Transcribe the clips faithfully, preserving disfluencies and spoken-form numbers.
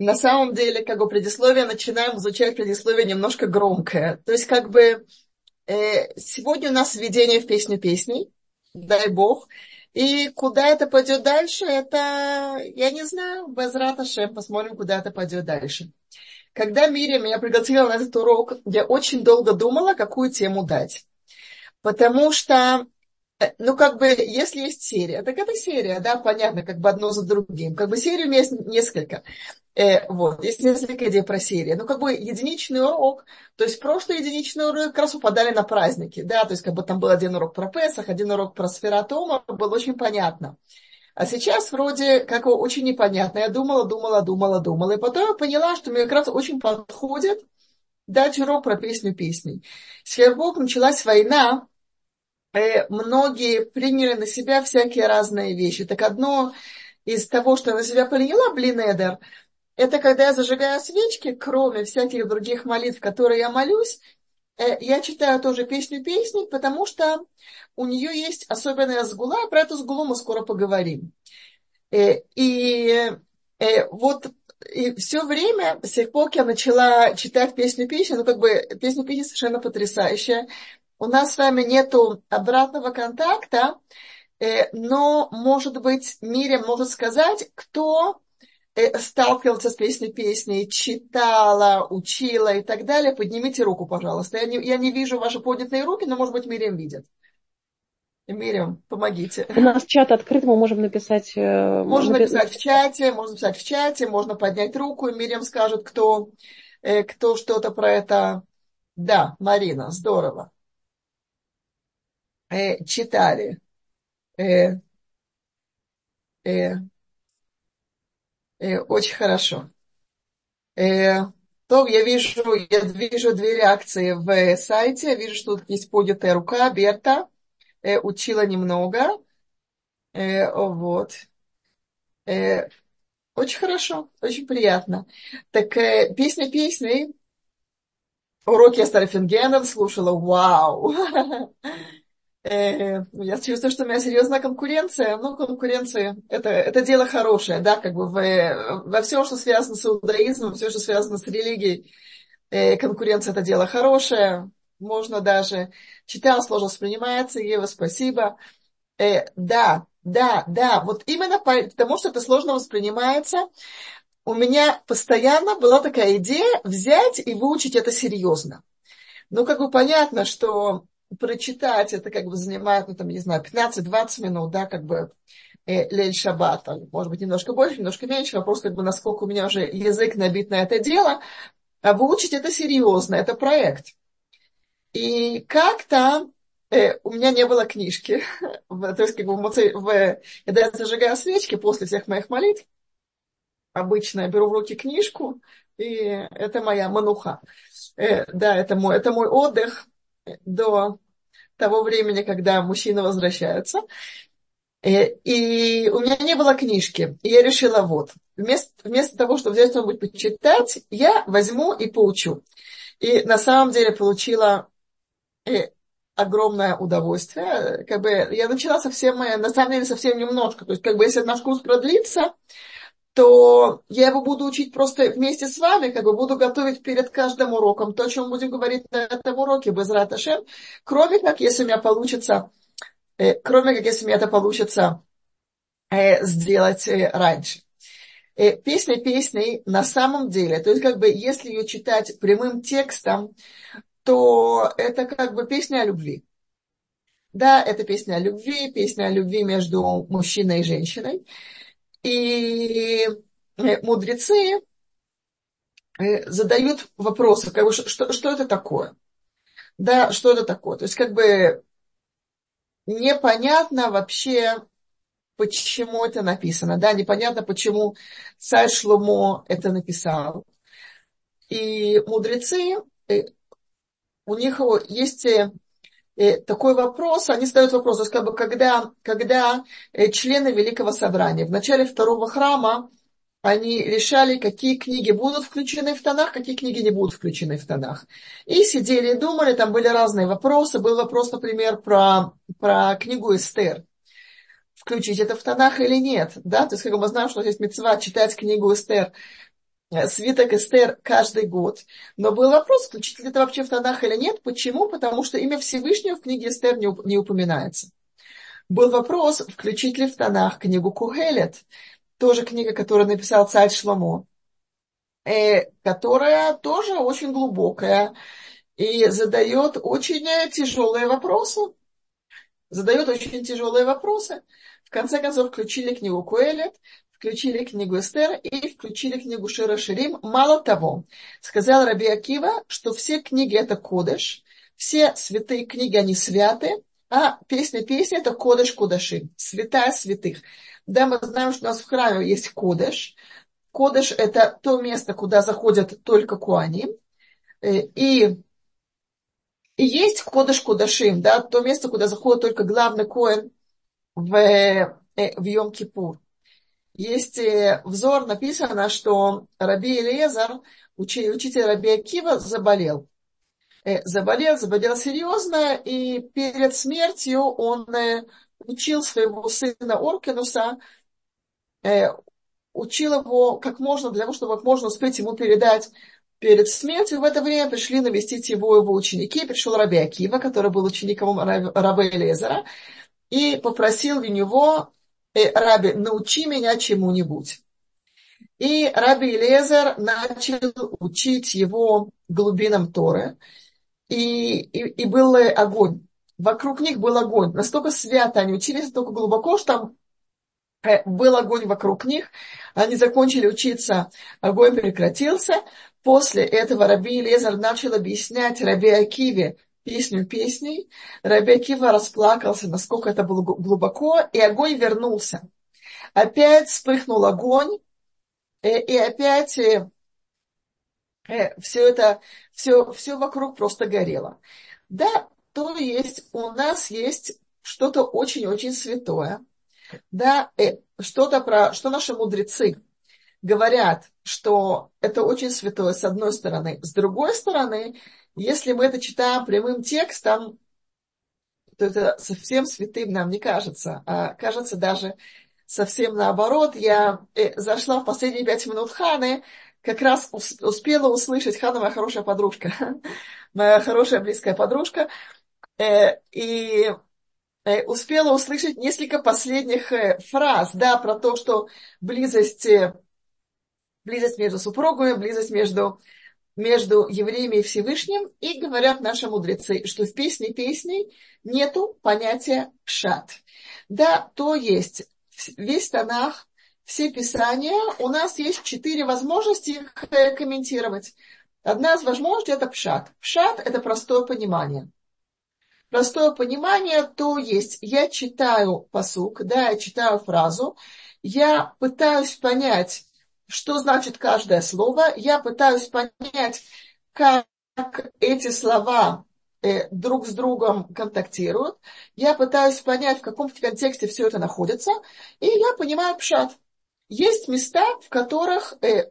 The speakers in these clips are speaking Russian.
на самом деле, как бы предисловие, начинаем изучать предисловие немножко громкое. То есть, как бы, э, сегодня у нас введение в песню песней, дай бог. И куда это пойдет дальше, это, я не знаю, Безрат Ашем, посмотрим, куда это пойдет дальше. Когда Мирьям меня пригласила на этот урок, я очень долго думала, какую тему дать. Потому что, э, ну, как бы, если есть серия, так это серия, да, понятно, как бы одно за другим. Как бы серию у меня есть несколько. Э, вот, есть несколько идей про серии. Ну, как бы единичный урок, то есть прошлый единичный урок как раз упадали на праздники, да, то есть как бы там был один урок про Песах, один урок про Сфератома, было очень понятно. А сейчас вроде как очень непонятно. Я думала, думала, думала, думала, и потом я поняла, что мне как раз очень подходит дать урок про песню песней. С тех пор началась война, э, многие приняли на себя всякие разные вещи. Так одно из того, что я на себя приняла, блин, Эдер, это когда я зажигаю свечки, кроме всяких других молитв, которые я молюсь, э, я читаю тоже песню песни, потому что у нее есть особенная сгула, про эту сгулу мы скоро поговорим. Э, и э, вот и все время, с тех пор, как я начала читать песню песни, ну как бы песня песни совершенно потрясающая. У нас с вами нету обратного контакта, э, но, может быть, Мирям может сказать, кто сталкивался с песней песней, читала, учила и так далее, поднимите руку, пожалуйста. Я не, я не вижу ваши поднятые руки, но, может быть, Мирьям видит. Мирьям, помогите. У нас чат открыт, мы можем написать... э, Можно напи- написать в чате, можно написать в чате, можно поднять руку, и Мирьям скажет, кто, э, кто что-то про это... Да, Марина, здорово. Э, читали. Э, э, э, очень хорошо. Э, то я вижу, я вижу две реакции в сайте. Я вижу, что тут есть поднятая рука. Берта э, учила немного. Э, вот. Э, очень хорошо, очень приятно. Так э, песня песней. Уроки Эстер Фингенен слушала. Вау! Э, я чувствую, что у меня серьезная конкуренция. Ну, конкуренция это, это дело хорошее, да, как бы в, во всем, что связано с иудаизмом, все, что связано с религией. Э, конкуренция это дело хорошее. Можно даже читал, сложно воспринимается. Ева, спасибо. Э, да, да, да. Вот именно потому, что это сложно воспринимается, у меня постоянно была такая идея взять и выучить это серьезно. Ну, как бы понятно, что прочитать это как бы занимает, ну, там, не знаю, пятнадцать-двадцать минут, да, как бы э, лель шаббат, может быть, немножко больше, немножко меньше. Вопрос, как бы, насколько у меня уже язык набит на это дело. А выучить это серьезно, это проект. И как-то э, у меня не было книжки. В- То есть, как бы, в, моце- в- когда я зажигаю свечки после всех моих молитв, обычно я беру в руки книжку, и это моя мануха. Э, да, это мой, это мой отдых до того времени, когда мужчины возвращаются. Э, и у меня не было книжки. И я решила, вот, вместо, вместо того, чтобы взять что-нибудь почитать, я возьму и поучу. И на самом деле получила э, огромное удовольствие. Как бы я начала совсем, э, на самом деле совсем немножко. То есть, как бы, если наш курс продлится, то я его буду учить просто вместе с вами, как бы буду готовить перед каждым уроком то, о чем будем говорить на этом уроке, Безрат Ашем, кроме как, если у меня получится, э, кроме как, если у меня это получится э, сделать э, раньше. Э, песня песней на самом деле, то есть, как бы, если ее читать прямым текстом, то это как бы песня о любви. Да, это песня о любви, песня о любви между мужчиной и женщиной. И э, мудрецы э, задают вопросы, как бы, что, что это такое? Да, что это такое? То есть, как бы непонятно вообще, почему это написано. Да, непонятно, почему царь Шломо это написал. И мудрецы, э, у них есть э, э, такой вопрос, они задают вопрос, то есть, как бы, когда, когда э, члены Великого Собрания в начале второго храма они решали, какие книги будут включены в Танах, какие книги не будут включены в Танах. И сидели и думали, там были разные вопросы. Был вопрос, например, про, про книгу Эстер. Включить это в Танах или нет. Да? То есть, как мы знаем, что есть мицва читать книгу Эстер свиток Эстер каждый год. Но был вопрос, включить ли это вообще в Танах или нет. Почему? Потому что имя Всевышнего в книге Эстер не, уп- не упоминается. Был вопрос, включить ли в Танах книгу Кухелет, тоже книга, которую написал царь Шломо, э, которая тоже очень глубокая и задает очень тяжелые вопросы. Задает очень тяжелые вопросы. В конце концов, включили книгу Куэлет, включили книгу Эстер и включили книгу Шира Ширим. Мало того, сказал Раби Акива, что все книги это кодеш, все святые книги, они святы, а песня песни это кодеш кодашим, святая святых. Да, мы знаем, что у нас в храме есть кодеш. Кодеш это то место, куда заходят только куаним. И И есть кодеш кодашим, да, то место, куда заходит только главный коэн в, э, в Йом-Кипур. Есть э, взор, написано, что Раби Элиезер, учи, учитель Раби Акива, заболел. Э, заболел, заболел серьезно, и перед смертью он э, учил своего сына Оркинуса, э, учил его как можно, для того, чтобы как можно успеть ему передать перед смертью. В это время пришли навестить его его ученики. Пришел Раби Акива, который был учеником Раби Элиезера, и попросил у него: э, Раби, научи меня чему-нибудь. И Раби Элиезер начал учить его глубинам Торы, и, и, и был огонь. Вокруг них был огонь. Настолько свято они учились, настолько глубоко, что там был огонь вокруг них. Они закончили учиться, огонь прекратился. После этого Раби Элиезер начал объяснять Раби Акиве песню песней. Раби Акива расплакался, насколько это было глубоко, и огонь вернулся. Опять вспыхнул огонь, и опять все это, все, все вокруг просто горело. Да, то есть у нас есть что-то очень-очень святое. Да, что-то про, что наши мудрецы говорят, что это очень святое с одной стороны. С другой стороны, если мы это читаем прямым текстом, то это совсем святым нам не кажется, а кажется даже совсем наоборот. Я э, зашла в последние пять минут Ханы, как раз успела услышать, Хана моя хорошая подружка, моя хорошая близкая подружка, э, и э, успела услышать несколько последних э, фраз, да, про то, что близость, э, близость между супругами, близость между между евреями и Всевышним, и говорят наши мудрецы, что в песне песней нету понятия пшат. Да, то есть весь Танах, все писания, у нас есть четыре возможности их комментировать. Одна из возможностей – это пшат. Пшат – это простое понимание. Простое понимание, то есть я читаю пасук, да, я читаю фразу, я пытаюсь понять, что значит каждое слово, я пытаюсь понять, как эти слова э, друг с другом контактируют, я пытаюсь понять, в каком контексте все это находится, и я понимаю пшат. Есть места, в которых э,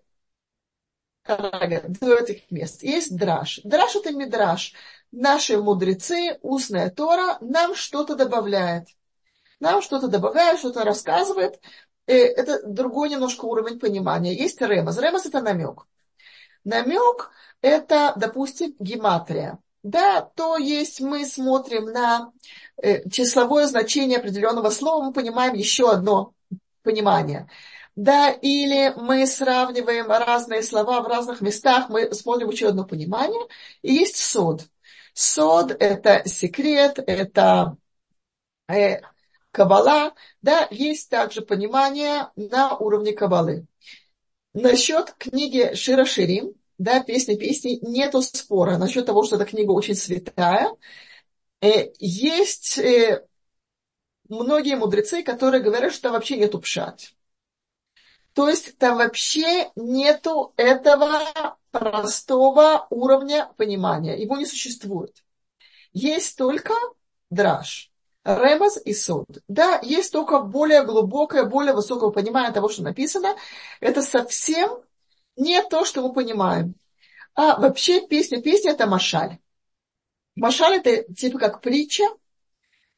до этих мест есть драш. Драш – это мидраш. Наши мудрецы, устная Тора, нам что-то добавляет. Нам что-то добавляет, что-то рассказывает. Это другой немножко уровень понимания. Есть ремаз. Ремаз – это намек. Намек – это, допустим, гематрия. Да, то есть мы смотрим на числовое значение определенного слова, мы понимаем еще одно понимание. Да, или мы сравниваем разные слова в разных местах, мы смотрим еще одно понимание. И есть сод. Сод – это секрет, это э, каббала. Да, есть также понимание на уровне каббалы. Насчет книги Шира Ширим, да, песни песни, нету спора. Насчет того, что эта книга очень святая. Э, есть э, многие мудрецы, которые говорят, что там вообще нету пшат. То есть там вообще нету этого простого уровня понимания. Его не существует. Есть только драш, ремаз и сод. Да, есть только более глубокое, более высокое понимание того, что написано. Это совсем не то, что мы понимаем. А вообще песня, песня это машаль. Машаль это типа как притча.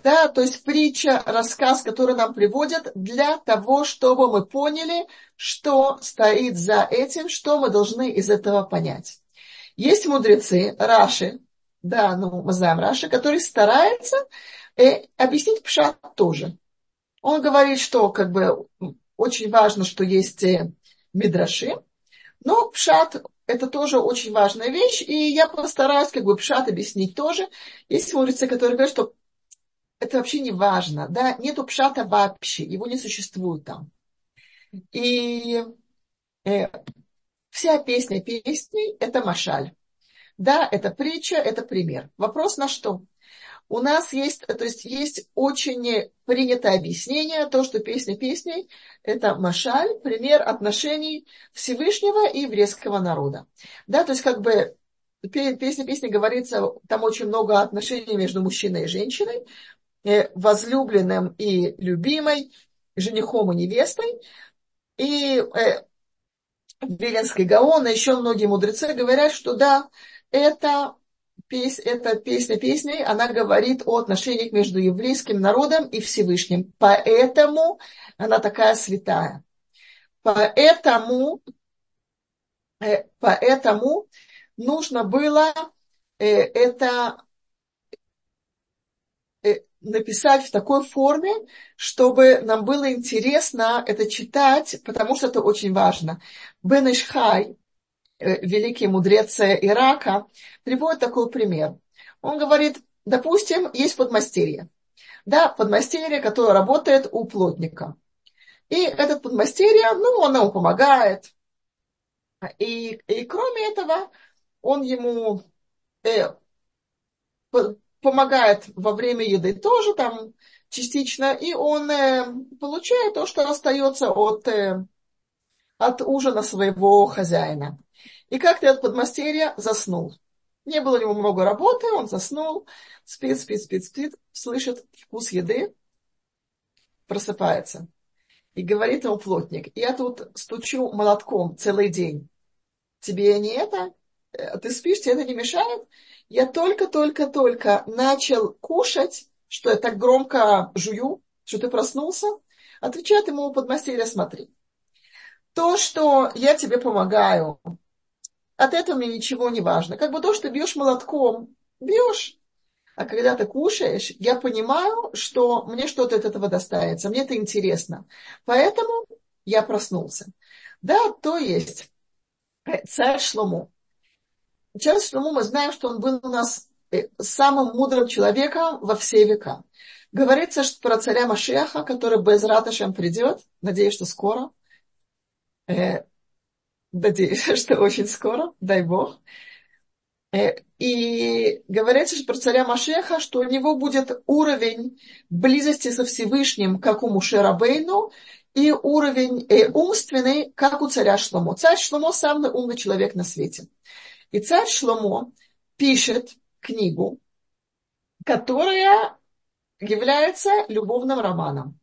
Да, то есть притча, рассказ, который нам приводят для того, чтобы мы поняли, что стоит за этим, что мы должны из этого понять. Есть мудрецы, Раши, да, ну, мы знаем Раши, который старается э, объяснить пшат тоже. Он говорит, что как бы очень важно, что есть э, мидраши, но пшат это тоже очень важная вещь, и я постараюсь как бы пшат объяснить тоже. Есть мудрецы, которые говорят, что это вообще не важно, да, нету пшата вообще, его не существует там. И э, вся песня песней – это машаль. Да, это притча, это пример. Вопрос на что? У нас есть, то есть есть очень принятое объяснение, то, что песня песней – это машаль, пример отношений Всевышнего и еврейского народа. Да, то есть как бы песня песни говорится, там очень много отношений между мужчиной и женщиной, возлюбленным и любимой, женихом и невестой. И э, Виленский Гаон, и еще многие мудрецы говорят, что да, это, пес, это песня песней, она говорит о отношениях между еврейским народом и Всевышним. Поэтому она такая святая. Поэтому, э, поэтому нужно было э, это написать в такой форме, чтобы нам было интересно это читать, потому что это очень важно. Бен Ишхай, великий мудрец Ирака, приводит такой пример. Он говорит, допустим, есть подмастерье. Да, подмастерье, которое работает у плотника. И этот подмастерье, ну, он ему помогает. И, и кроме этого, он ему э, помогает во время еды тоже там частично, и он э, получает то, что остается от, э, от ужина своего хозяина. И как-то этот подмастерье заснул. Не было у него много работы, он заснул, спит, спит, спит, спит, слышит вкус еды, просыпается. И говорит ему плотник, я тут стучу молотком целый день. Тебе не это? Ты спишь, тебе это не мешает? Я только-только-только начал кушать, что я так громко жую, что ты проснулся. Отвечает ему подмастерье, смотри. То, что я тебе помогаю, от этого мне ничего не важно. Как бы то, что бьешь молотком, бьешь. А когда ты кушаешь, я понимаю, что мне что-то от этого достанется. Мне это интересно. Поэтому я проснулся. Да, то есть царь Шломо. Царь Шломо, мы знаем, что он был у нас самым мудрым человеком во все века. Говорится что про царя Машиаха, который Безрат Ашем придет. Надеюсь, что скоро. Э, надеюсь, что очень скоро. Дай Бог. Э, и говорится что про царя Машиаха, что у него будет уровень близости со Всевышним, как у Моше Рабейну, и уровень э, умственный, как у царя Шломо. Царь Шломо самый умный человек на свете. И царь Шломо пишет книгу, которая является любовным романом.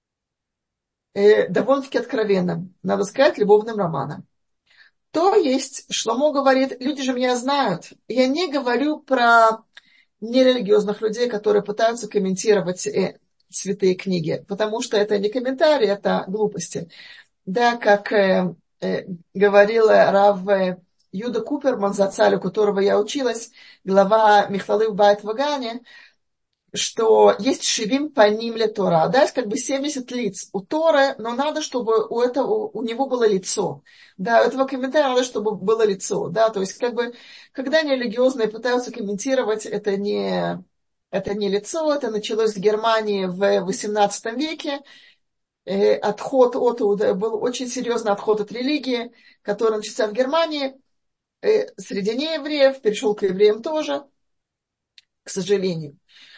Э, довольно-таки откровенным, надо сказать, любовным романом. То есть Шломо говорит, люди же меня знают. Я не говорю про нерелигиозных людей, которые пытаются комментировать э, святые книги, потому что это не комментарии, это глупости. Да, как э, э, говорила Рав э, Юда Куперман, зацаль, у которого я училась, глава Михлалы в Байт-Вагане, что есть шивим паним ле Тора, да, есть как бы семьдесят лиц у Торы, но надо, чтобы у, этого, у него было лицо. Да, у этого комментария надо, чтобы было лицо. Да, то есть как бы, когда нерелигиозные пытаются комментировать, это не, это не лицо, это началось в Германии в восемнадцатом веке. Э, отход от, был очень серьезный отход от религии, который начался в Германии, э, среди неевреев, перешел к евреям тоже, к сожалению.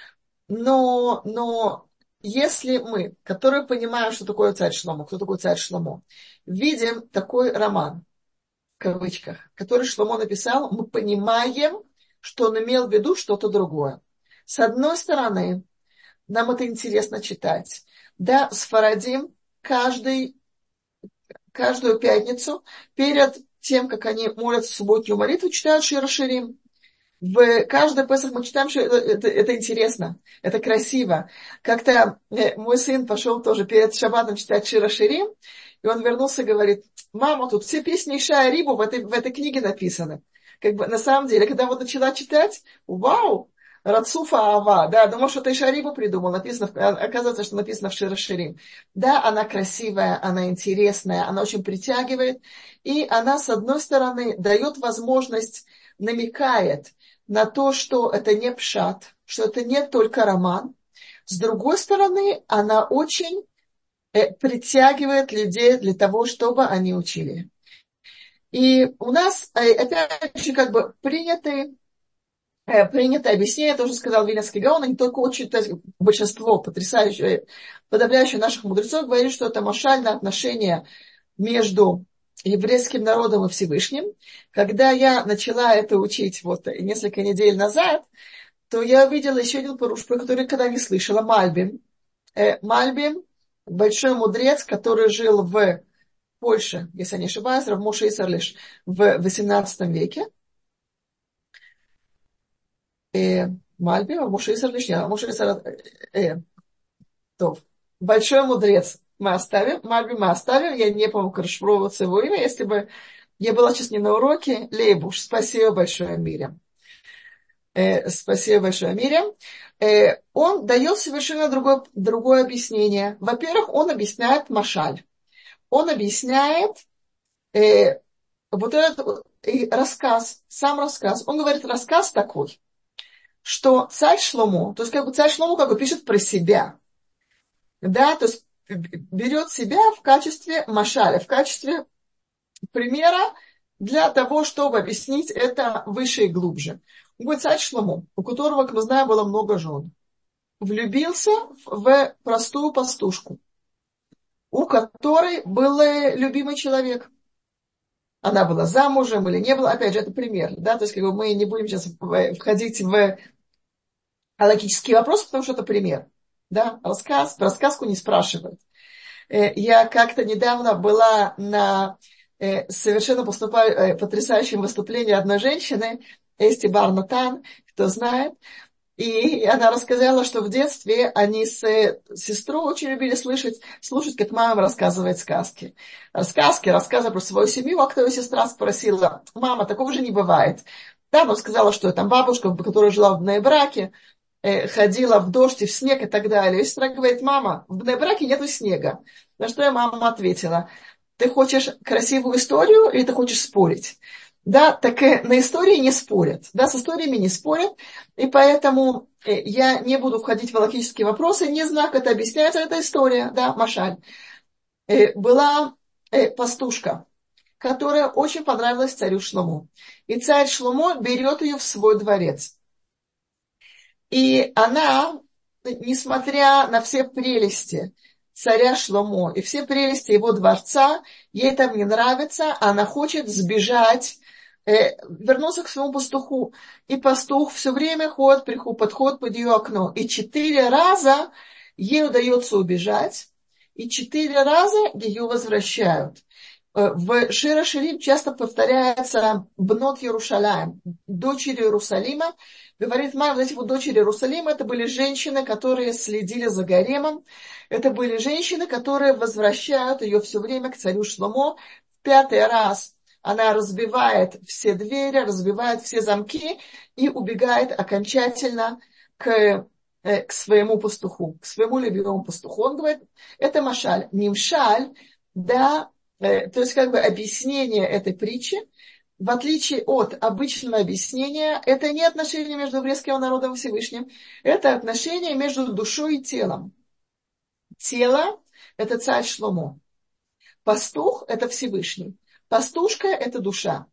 Но, но если мы, которые понимаем, что такое царь Шломо, кто такой царь Шломо, видим такой роман, в кавычках, который Шломо написал, мы понимаем, что он имел в виду что-то другое. С одной стороны, нам это интересно читать. Да, сфарадим каждый, каждую пятницу перед тем, как они молятся субботнюю молитву, читают Шир Ширим. в каждый Песах мы читаем, что это, это, это интересно, это красиво. Как-то э, мой сын пошел тоже перед шаббатом читать Шира Ширим, и он вернулся и говорит: мама, тут все песни Ишая Рибу в этой, в этой книге написаны. Как бы на самом деле, когда вот начала читать, вау, Рацуфа Ава, да, думал, что это Ишая Рибу придумал, написано, оказывается, что написано в Шира Ширим. Да, она красивая, она интересная, она очень притягивает, и она, с одной стороны, дает возможность, намекает на то, что это не пшат, что это не только роман. С другой стороны, она очень э, притягивает людей для того, чтобы они учили. И у нас, э, опять же, как бы принятые, э, принятое объяснение, тоже сказал Вильнинский Гаон, не только очень, то есть большинство, потрясающее, подавляющее наших мудрецов говорит, что это машальное отношение между еврейским народом и Всевышним. Когда я начала это учить вот несколько недель назад, то я увидела еще один поруш, про который никогда не слышала, Мальбим. Э, Мальбим, большой мудрец, который жил в Польше, если я не ошибаюсь, Рав Моше Исерлиш, в восемнадцатом веке. Э, Мальбим, Рав Моше Исерлиш, нет, Рав Моше Исерлиш, э, то, большой мудрец. Мы оставим, Мальбим мы оставим, я не помню, как расшифровываться его имя, если бы я была сейчас не на уроке. Лейбуш, спасибо большое, Мирям. Э, спасибо большое, Мирям. Э, он дает совершенно другое, другое объяснение. Во-первых, он объясняет машаль. Он объясняет э, вот этот э, рассказ, сам рассказ. Он говорит, рассказ такой, что царь Шломо, то есть как бы царь Шломо как бы пишет про себя, да, то есть берет себя в качестве машаля, в качестве примера для того, чтобы объяснить это выше и глубже. Он говорит, царь Шломо, у которого, как мы знаем, было много жен, влюбился в простую пастушку, у которой был любимый человек. Она была замужем или не была, опять же, это пример, да, то есть как бы мы не будем сейчас входить в логические вопросы, потому что это пример, да, рассказ, про сказку не спрашивают. Я как-то недавно была на совершенно потрясающем выступлении одной женщины, Эсти Бар-Натан, кто знает, и она рассказала, что в детстве они с сестрой очень любили слышать, слушать, как мама рассказывает сказки. Сказки, рассказы про свою семью, а кто ее сестра спросила: мама, такого же не бывает. Да, она сказала, что там бабушка, которая жила в Бней-Браке, ходила в дождь и в снег и так далее. И сестра говорит: мама, в Бней-Браке нету снега. На что я мама ответила: ты хочешь красивую историю или ты хочешь спорить? Да, так на истории не спорят, да, с историями не спорят, и поэтому я не буду входить в логические вопросы, не знаю, как это объясняется, это история, да, машаль. Была пастушка, которая очень понравилась царю Шломо, и царь Шломо берет ее в свой дворец. И она, несмотря на все прелести царя Шломо и все прелести его дворца, ей там не нравится, она хочет сбежать, э, вернуться к своему пастуху. И пастух все время ходит, приходит, подходит под ее окно. И четыре раза ей удается убежать, и четыре раза ее возвращают. В Шира Ширим часто повторяется Бнот Ярушалаим, дочери Иерусалима. Говорит мама, вот эти вот дочери Иерусалима, это были женщины, которые следили за гаремом. Это были женщины, которые возвращают ее все время к царю Шломо. В пятый раз она разбивает все двери, разбивает все замки и убегает окончательно к, к своему пастуху, к своему любимому пастуху. Он говорит, это машаль, нимшаль, да, то есть как бы объяснение этой притчи, в отличие от обычного объяснения, это не отношение между еврейским народом и Всевышним, это отношение между душой и телом. Тело – это царь Шломо. Пастух – это Всевышний. Пастушка – это душа.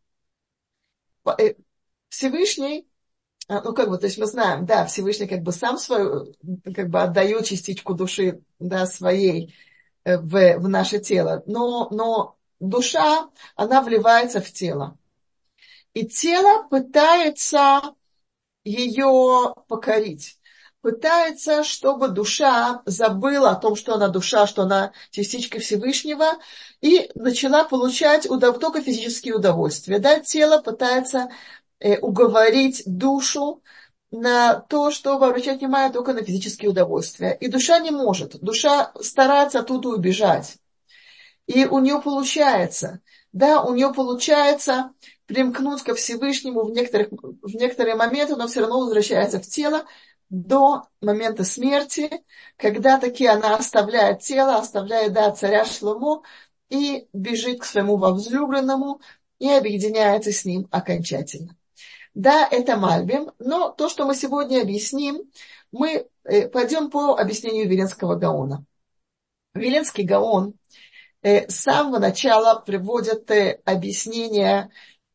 Всевышний, ну как бы, то есть мы знаем, да, Всевышний как бы сам свою, как бы отдает частичку души, да, своей, В, в наше тело, но, но душа, она вливается в тело. И тело пытается ее покорить. Пытается, чтобы душа забыла о том, что она душа, что она частичка Всевышнего, и начала получать удов... только физические удовольствия. Да? Тело пытается э, уговорить душу на то, чтобы обращать внимание только на физические удовольствия. И душа не может. Душа старается оттуда убежать. И у нее получается. Да, у нее получается примкнуть ко Всевышнему в, некоторых, в некоторые моменты, но все равно возвращается в тело до момента смерти, когда таки она оставляет тело, оставляет, да, царя Шломо и бежит к своему возлюбленному и объединяется с ним окончательно. Да, это Мальбим, но то, что мы сегодня объясним, мы пойдем по объяснению Виленского Гаона. Виленский Гаон с самого начала приводит объяснение,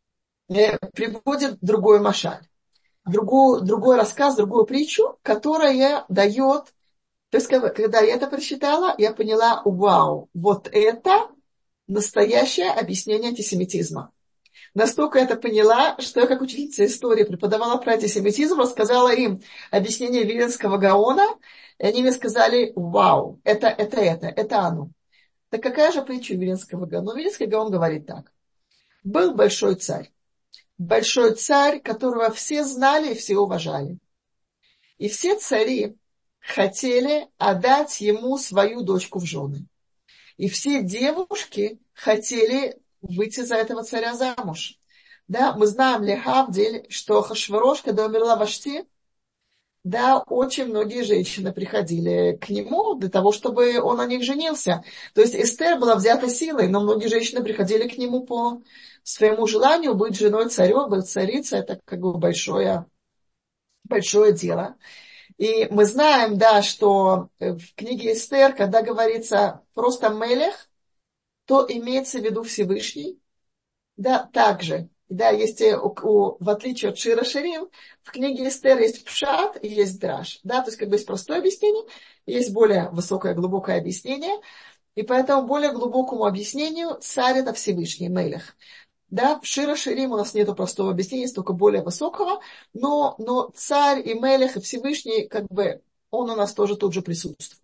приводит другой машаль, другой, другой рассказ, другую притчу, которая дает, то есть когда я это прочитала, я поняла, вау, вот это настоящее объяснение антисемитизма. Настолько это поняла, что я как учительница истории преподавала про антисемитизм, рассказала им объяснение Виленского Гаона, и они мне сказали, вау, это, это, это, это оно. Так какая же притча Виленского Гаона? Ну, Виленский Гаон говорит так. Был большой царь. Большой царь, которого все знали и все уважали. И все цари хотели отдать ему свою дочку в жены. И все девушки хотели выйти за этого царя замуж. Да, мы знаем, лехавдель, что Ахашвирош, когда умерла Вашти, да, очень многие женщины приходили к нему для того, чтобы он на них женился. То есть Эстер была взята силой, но многие женщины приходили к нему по своему желанию быть женой царя, быть царицей. Это как бы большое, большое дело. И мы знаем, да, что в книге Эстер, когда говорится просто Мелех, то имеется в виду Всевышний. Да, также. Да, есть, у, у, в отличие от Шира Ширим, в книге Эстер есть пшат и есть драш. Да, то есть как бы есть простое объяснение, есть более высокое, глубокое объяснение. И поэтому более глубокому объяснению царь это Всевышний, Мелех. Да, в Шира Ширим у нас нету простого объяснения, есть только более высокого, но, но царь и Мелех и Всевышний, как бы, он у нас тоже тут же присутствует.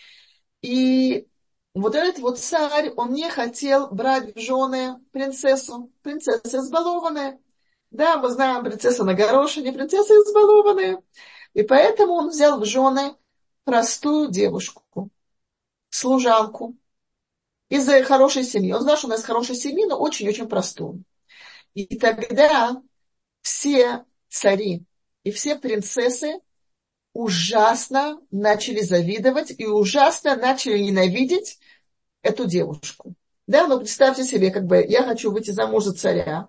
И вот этот вот царь, он не хотел брать в жены принцессу. Принцесса избалованная. Да, мы знаем, принцесса на горошине, принцесса избалованная. И поэтому он взял в жены простую девушку, служанку из хорошей семьи. Он знал, что она из хорошей семьи, но очень-очень простую. И тогда все цари и все принцессы ужасно начали завидовать и ужасно начали ненавидеть эту девушку. Да, ну представьте себе, как бы я хочу выйти замуж за царя,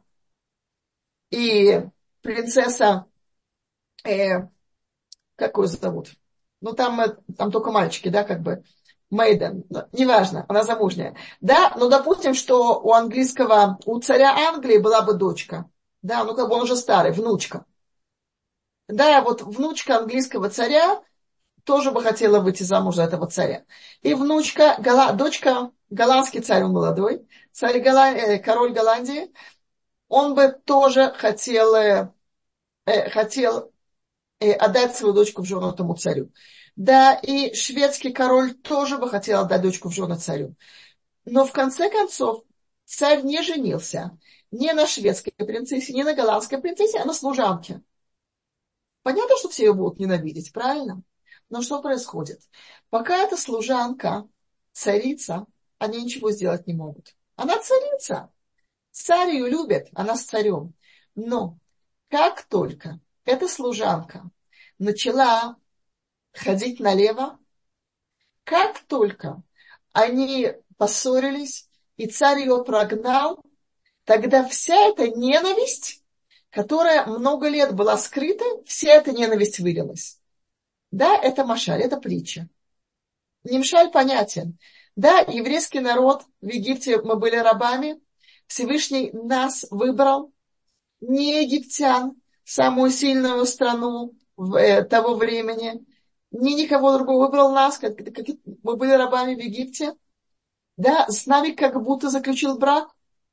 и принцесса, э, как ее зовут? Ну там, там только мальчики, да, как бы, Мейден, неважно, она замужняя. Да, ну допустим, что у английского, у царя Англии была бы дочка. Да, ну как бы он уже старый, внучка. Да, вот внучка английского царя тоже бы хотела выйти замуж за этого царя. И внучка, Гола, дочка, голландский царь, он молодой, царь Гола, э, король Голландии, он бы тоже хотел, э, хотел э, отдать свою дочку в жену этому царю. Да, и шведский король тоже бы хотел отдать дочку в жены царю. Но в конце концов царь не женился ни на шведской принцессе, ни на голландской принцессе, а на служанке. Понятно, что все ее будут ненавидеть, правильно? Но что происходит? Пока эта служанка, царица, они ничего сделать не могут. Она царица. Царь ее любит, она с царем. Но как только эта служанка начала ходить налево, как только они поссорились, и царь ее прогнал, тогда вся эта ненависть, которая много лет была скрыта, вся эта ненависть вылилась. Да, это машаль, это притча. Немшаль понятен. Да, еврейский народ, в Египте мы были рабами, Всевышний нас выбрал, не египтян, самую сильную страну в, э, того времени, ни никого другого выбрал нас, как, как мы были рабами в Египте. Да, с нами как будто заключил брак.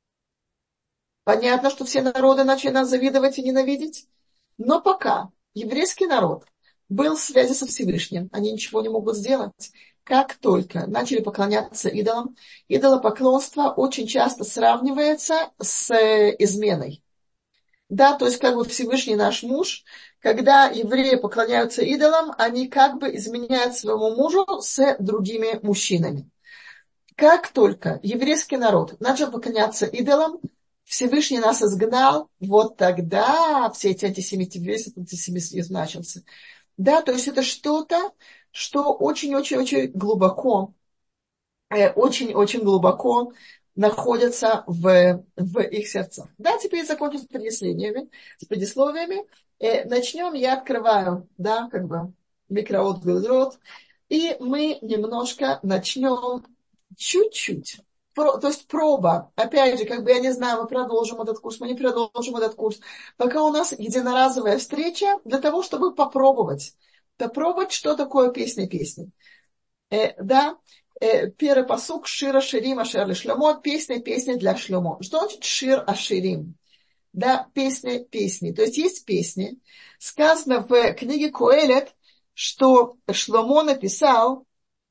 Понятно, что все народы начали нас завидовать и ненавидеть. Но пока еврейский народ был в связи со Всевышним, они ничего не могут сделать. Как только начали поклоняться идолам, идолопоклонство очень часто сравнивается с изменой. Да, то есть как бы Всевышний наш муж, когда евреи поклоняются идолам, они как бы изменяют своему мужу с другими мужчинами. Как только еврейский народ начал поклоняться идолам, Всевышний нас изгнал, вот тогда все эти антисемитизм, весь этот антисемитизм начался. Да, то есть это что-то, что очень-очень-очень глубоко, очень-очень глубоко находится в, в их сердцах. Да, теперь закончим с предисловиями. С предисловиями. Э, начнем, я открываю, да, как бы микроот, рот, и мы немножко начнем чуть-чуть. Про, то есть проба. Опять же, как бы я не знаю, мы продолжим этот курс, мы не продолжим этот курс. Пока у нас единоразовая встреча для того, чтобы попробовать. Попробовать, что такое песня-песни. Э, да, э, первый пасук Шира Ширим Ашер ле Шломо, песня, песня для Шломо. Что значит Шир Аширим? Да, песня, песни. То есть есть песни. Сказано в книге Коэлет, что Шломо написал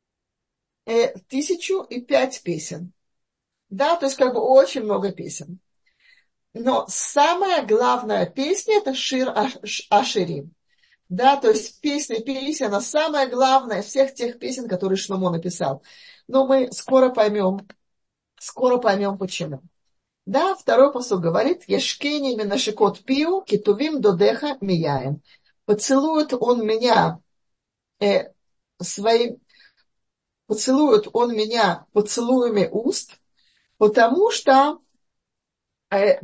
э, тысячу и пять песен. Да, то есть как бы очень много песен. Но самая главная песня это Шир Аширим. Да, то есть песня, песня, она самая главная из всех тех песен, которые Шломо написал. Но мы скоро поймем, скоро поймем почему. Да, второй посуд говорит, Ешкини минашикот пиу, китувим додеха мияем. Поцелует он меня э, своим, поцелует он меня поцелуями уст, потому что э,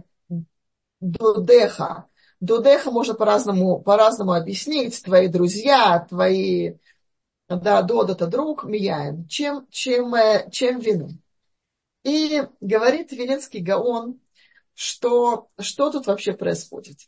додеха, додеха можно по-разному, по-разному объяснить, твои друзья, твои... Да, Дод это друг, Мияем. Чем, чем, чем вины? И говорит Виленский Гаон, что, что тут вообще происходит.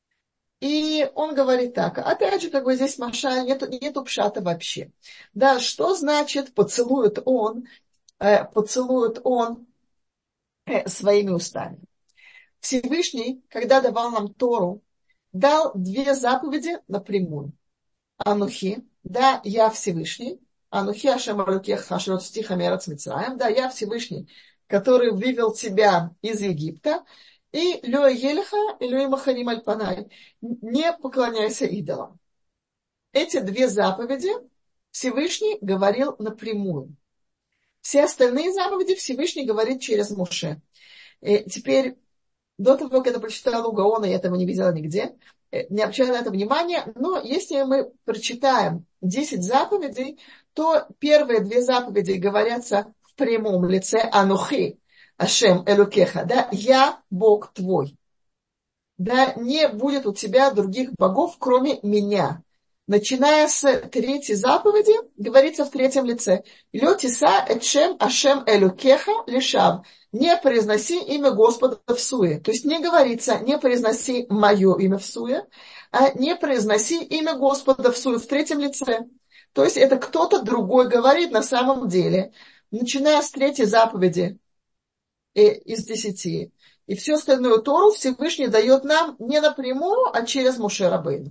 И он говорит так, опять же, как бы здесь Маша, нету, нету пшата вообще. Да, что значит поцелует он, э, поцелует он э, своими устами? Всевышний, когда давал нам Тору, дал две заповеди напрямую. Анухи, да, я Всевышний. Анухи Ашем Алукех Хашрот Стиха Мерац Мицраем, да, я Всевышний, который вывел тебя из Египта. И Лё Елеха и Лё Маханим Альпанай, не поклоняйся идолам. Эти две заповеди Всевышний говорил напрямую. Все остальные заповеди Всевышний говорит через Моше. И теперь, до того, как я прочитала у Гаона, я этого не видела нигде, не обращаю на это внимания, но если мы прочитаем десять заповедей, то первые две заповеди говорятся в прямом лице Анухи, Ашем Элукеха, да, я Бог твой. Да, не будет у тебя других богов, кроме меня. Начиная с третьей заповеди, говорится в третьем лице. Лётиса эчем Ашем Элукеха лишав. Не произноси имя Господа в суе. То есть не говорится, не произноси мое имя в суе, а не произноси имя Господа в суе в третьем лице. То есть это кто-то другой говорит на самом деле. Начиная с третьей заповеди из десяти. И всю остальную Тору Всевышний дает нам не напрямую, а через Моше Рабейну.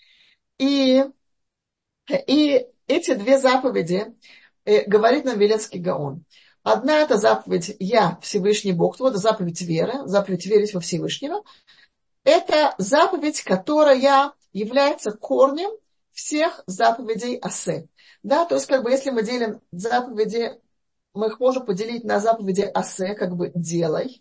И, и эти две заповеди э, говорит нам Виленский Гаон. Одна это заповедь «Я Всевышний Бог твой», это заповедь веры, заповедь верить во Всевышнего. Это заповедь, которая является корнем всех заповедей Асе. Да, то есть как бы если мы делим заповеди, мы их можем поделить на заповеди Асе, как бы делай.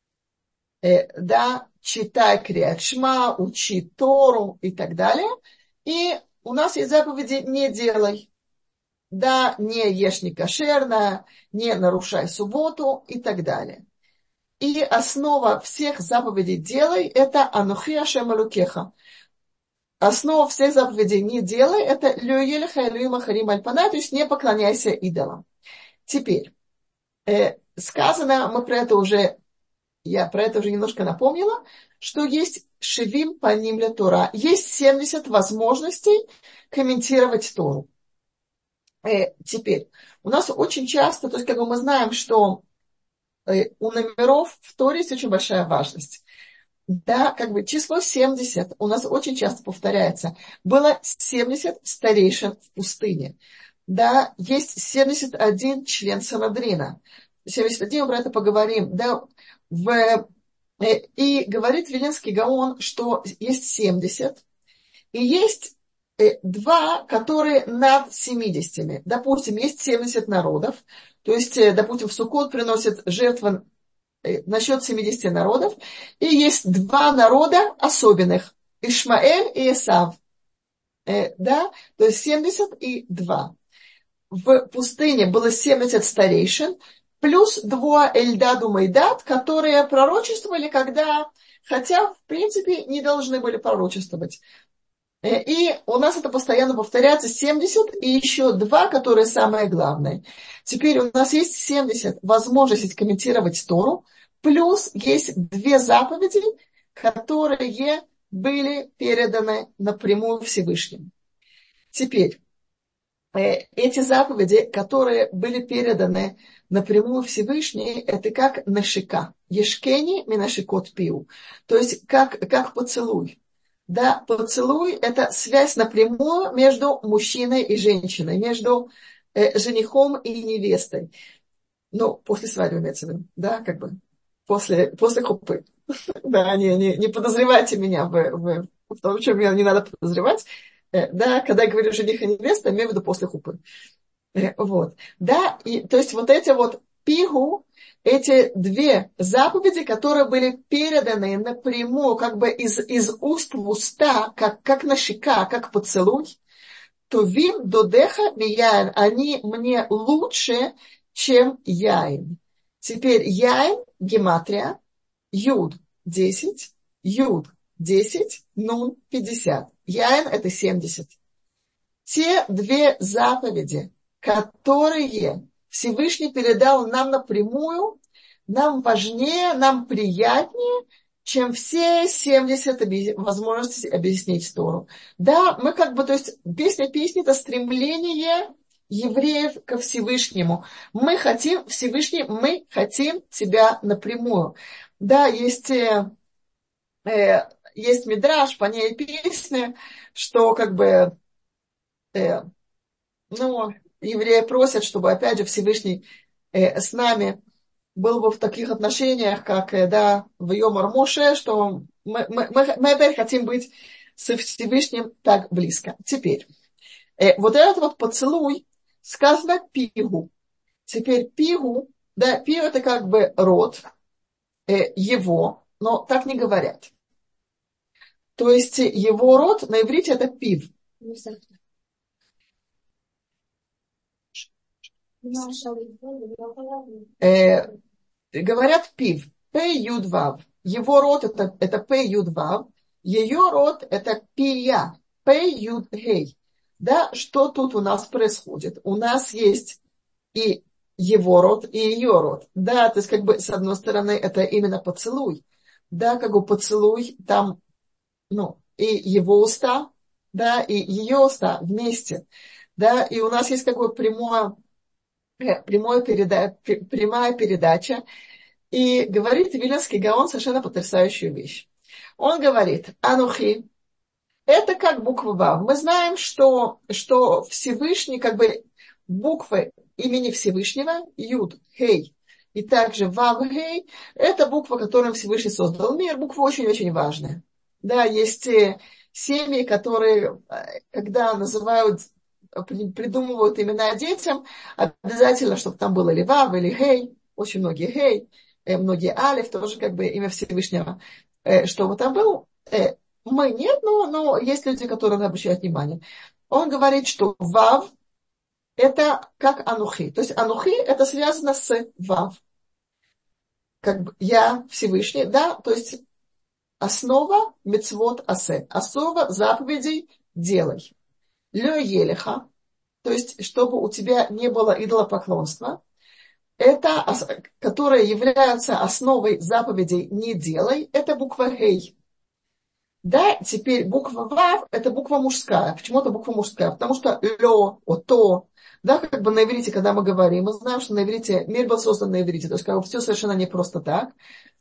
Да, читай Криат Шма, учи Тору и так далее. И у нас есть заповеди «не делай». Да, не ешь некошерно, не нарушай субботу и так далее. И основа всех заповедей «делай» – это «Анухи Ашем Элукеха». Основа всех заповедей «не делай» – это «Лё елеха элюим ахарим альпана», то есть «не поклоняйся идолам». Теперь, э, сказано, мы про это уже Я про это уже немножко напомнила, что есть шевим паним ле Тора. Есть семьдесят возможностей комментировать Тору. Э, теперь, у нас очень часто, то есть как бы мы знаем, что э, у номеров в Торе есть очень большая важность. Да, как бы число семьдесят у нас очень часто повторяется. Было семьдесят старейшин в пустыне. Да, есть семьдесят один член Санадрина. семьдесят один, мы про это поговорим. Да, в И говорит Вилинский Гаон, что есть семьдесят, и есть два, которые над семидесятью. Допустим, есть семьдесят народов, то есть, допустим, в Суккот приносят жертвы насчет семидесяти народов, и есть два народа особенных, Ишмаэль и Эсав. Да, то есть семьдесят и два. В пустыне было семьдесят старейшин, плюс два Эльдаду Майдат, которые пророчествовали, когда, хотя, в принципе, не должны были пророчествовать. И у нас это постоянно повторяется, семьдесят и еще два, которые самое главное. Теперь у нас есть семьдесят возможностей комментировать Тору, плюс есть две заповеди, которые были переданы напрямую Всевышним. Теперь, эти заповеди, которые были переданы напрямую Всевышней, это как нашика. Ешкени минашикот пиу. То есть как, как поцелуй. Да, поцелуй – это связь напрямую между мужчиной и женщиной, между э, женихом и невестой. Ну, после свадьбы имеется в виду, да, как бы, после, после хупы. Да, не, не, не подозревайте меня в, в, в том, чем меня не надо подозревать. Э, да, когда я говорю жених и невеста, имею в виду после хупы. Э, вот, да, и, то есть вот эти вот пигу, эти две заповеди, которые были переданы напрямую, как бы из, из уст в уста, как, как нашика, как поцелуй, то вим додеха мияин, они мне лучше, чем яин. Теперь яин, гематрия, юд десять, юд десять, нун пятьдесят. Яин это семьдесят. Те две заповеди, которые Всевышний передал нам напрямую, нам важнее, нам приятнее, чем все семьдесят возможностей объяснить Тору. Да, мы как бы, то есть песня песни – это стремление евреев ко Всевышнему. Мы хотим, Всевышний, мы хотим тебя напрямую. Да, есть, э, э, есть мидраш, по ней песня, что как бы, э, ну, евреи просят, чтобы, опять же, Всевышний э, с нами был бы в таких отношениях, как, э, да, в Йомар Моше, что мы, мы, мы, мы опять хотим быть со Всевышним так близко. Теперь, э, вот этот вот поцелуй сказано пигу. Теперь пигу, да, пигу это как бы род э, его, но так не говорят. То есть его род на иврите это пив. Э, говорят пив, п юд вав. Его род это, это п юд вав, ее род это пия, п юд гей. Да, что тут у нас происходит? У нас есть и его род, и ее род. Да, то есть как бы с одной стороны это именно поцелуй. Да, как бы поцелуй там, ну, и его уста, да, и ее уста вместе. Да, и у нас есть как бы прямое Прямое переда... прямая передача. И говорит Вилинский Гаон совершенно потрясающую вещь. Он говорит, анухи, это как буква Вав. Мы знаем, что, что Всевышний, как бы буквы имени Всевышнего, Юд, Хей, и также Вав, Хей, это буква, которым Всевышний создал мир, буква очень-очень важная. Да, есть семьи, которые, когда называют, придумывают имена детям, обязательно, чтобы там было или Вав, или Хей, очень многие Хей, многие Алиф, тоже как бы имя Всевышнего, чтобы там был. Мы нет, но, но есть люди, которые на обращают внимание. Он говорит, что Вав это как Анухи. То есть Анухи это связано с Вав. Как бы я Всевышний, да, то есть основа мицвот асе, основа заповедей делай. Лё елеха, то есть чтобы у тебя не было идолопоклонства, это, которая является основой заповедей не делай, это буква Хей. Да, теперь буква Вав – это буква мужская. Почему это буква мужская? Потому что лё, ото, да, как бы на иврите, когда мы говорим, мы знаем, что на иврите, мир был создан на иврите, то есть как бы все совершенно не просто так.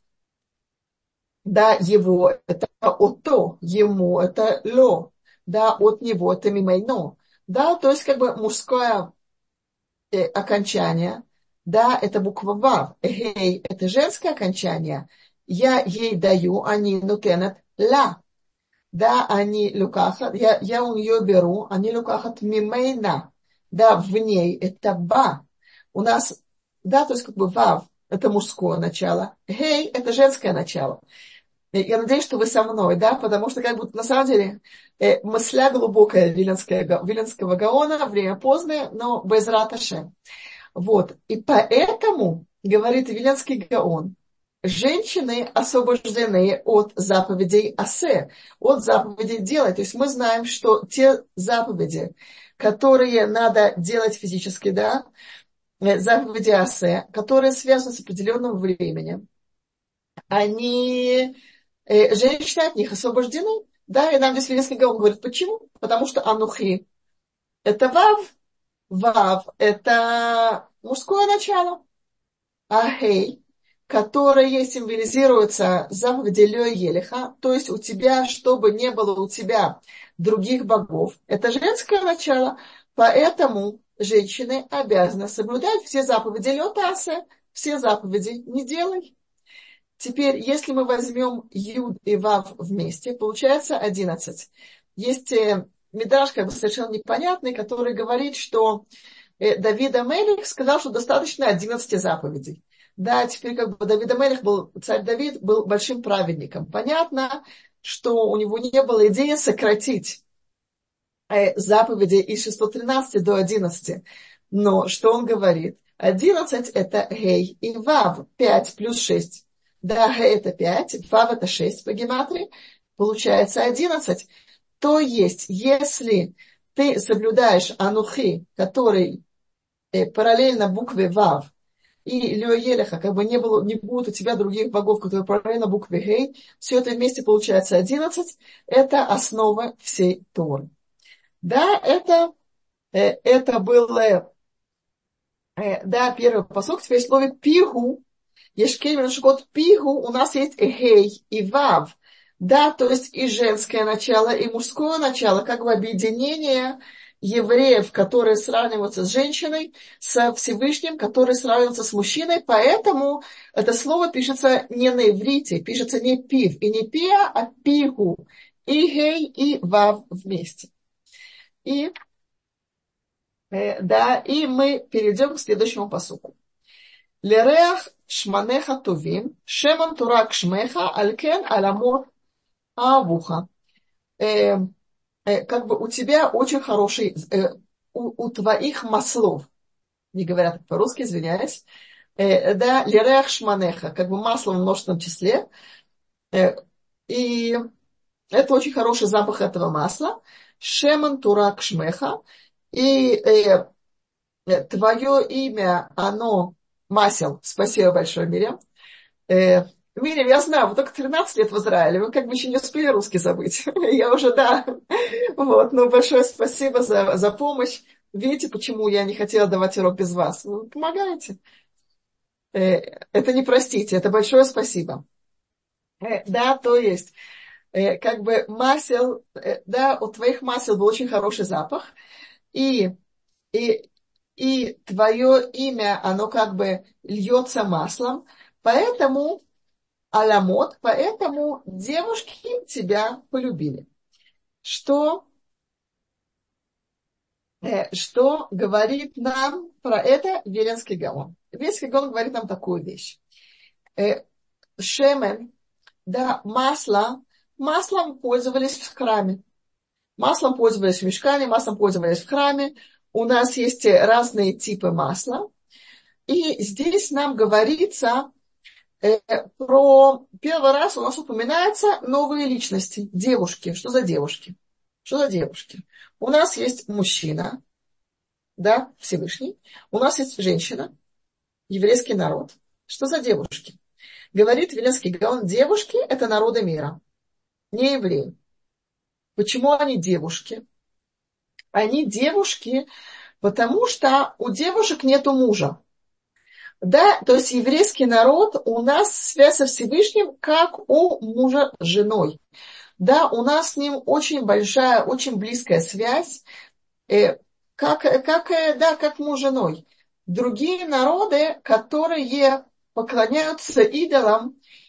Да, его – это ото, ему – это лё, да, от него – это мимейно. Да, то есть как бы мужское э, окончание, да, это буква Вав. Гей – это женское окончание, я ей даю, они нутенет ла. Да, они лукахат, я, я у нее беру, они лукахат мимейна. Да, в ней это ба. У нас, да, то есть как бы вав, это мужское начало. Гей, это женское начало. Я надеюсь, что вы со мной, да, потому что как будто на самом деле э, мысля глубокая Виленского, Виленского Гаона, время позднее, но без раташе. Вот. И поэтому, говорит Виленский Гаон, женщины освобождены от заповедей асе, от заповедей делать. То есть мы знаем, что те заповеди, которые надо делать физически, да, э, заповеди асе, которые связаны с определенным временем, они, э, женщины от них освобождены. Да, и нам здесь Виленский Гаон говорит, почему? Потому что анухи– это вав, вав– это мужское начало. А хей, которые символизируются заповедью Лё Елиха, то есть у тебя, чтобы не было у тебя других богов, это женское начало, поэтому женщины обязаны соблюдать все заповеди Лё Тасе, все заповеди не делай. Теперь, если мы возьмем Юд и Вав вместе, получается одиннадцать. Есть э, мидраш, как бы совершенно непонятный, который говорит, что э, Давид а-Мелех сказал, что достаточно одиннадцати заповедей. Да, теперь как бы Давид а-Мелех был, царь Давид был большим праведником. Понятно, что у него не было идеи сократить э, заповеди из шестисот тринадцати до одиннадцати. Но что он говорит? одиннадцать это Гей и Вав, пять плюс шесть. Да, Гей это пять, Вав это шесть по гематрии, получается одиннадцать. То есть, если ты соблюдаешь анухи, который э, параллельно букве Вав, и Лё Елеха, как бы не, было, не будет у тебя других богов, которые параллельно букве Гей, все это вместе получается одиннадцать, это основа всей Торы. Да, это, э, это был, э, э, да, первый посок. Теперь в слове пигу, ешкеймин шкот пигу, у нас есть гей и вав. Да, то есть и женское начало, и мужское начало, как бы объединение евреев, которые сравниваются с женщиной, со Всевышним, который сравнивается с мужчиной. Поэтому это слово пишется не на иврите, пишется не пив и не пия, а пигу. И гей, и вав вместе. И Да, и мы перейдем к следующему пасуку. Лереах шманеха тувим, шеман турак шмеха, алькен аламот авуха. Э, э, как бы у тебя очень хороший, э, у, у твоих маслов, не говорят по-русски, извиняюсь, э, да, лереах шманеха, как бы масло в множественном числе, э, и это очень хороший запах этого масла. Шеман турак шмеха, и э, твое имя, оно масел. Спасибо большое, Мирям. Э, Мирям, я знаю, вы только тринадцать лет в Израиле, вы как бы еще не успели русский забыть. Я уже, да. Вот, ну, большое спасибо за, за помощь. Видите, почему я не хотела давать урок без вас? Вы помогаете. Э, это не простите, это большое спасибо. Э, да, то есть, э, как бы масел, э, да, у твоих масел был очень хороший запах. И И, и твое имя, оно как бы льется маслом, поэтому аламот, поэтому девушки тебя полюбили. Что, э, что говорит нам про это Виленский Гаон? Виленский Гаон говорит нам такую вещь. Э, шемен, да, масло, маслом пользовались в храме. Маслом пользовались в мешкане, маслом пользовались в храме. У нас есть разные типы масла. И здесь нам говорится э, про... Первый раз у нас упоминаются новые личности, девушки. Что за девушки? Что за девушки? У нас есть мужчина, да, Всевышний. У нас есть женщина, еврейский народ. Что за девушки? Говорит Виленский Гаон, девушки – это народы мира, не евреи. Почему они девушки? Они девушки, потому что у девушек нету мужа. Да, то есть еврейский народ, у нас связь со Всевышним, как у мужа с женой. Да, у нас с ним очень большая, очень близкая связь, э, как, как, э, да, как муж с женой. Другие народы, которые поклоняются идолам,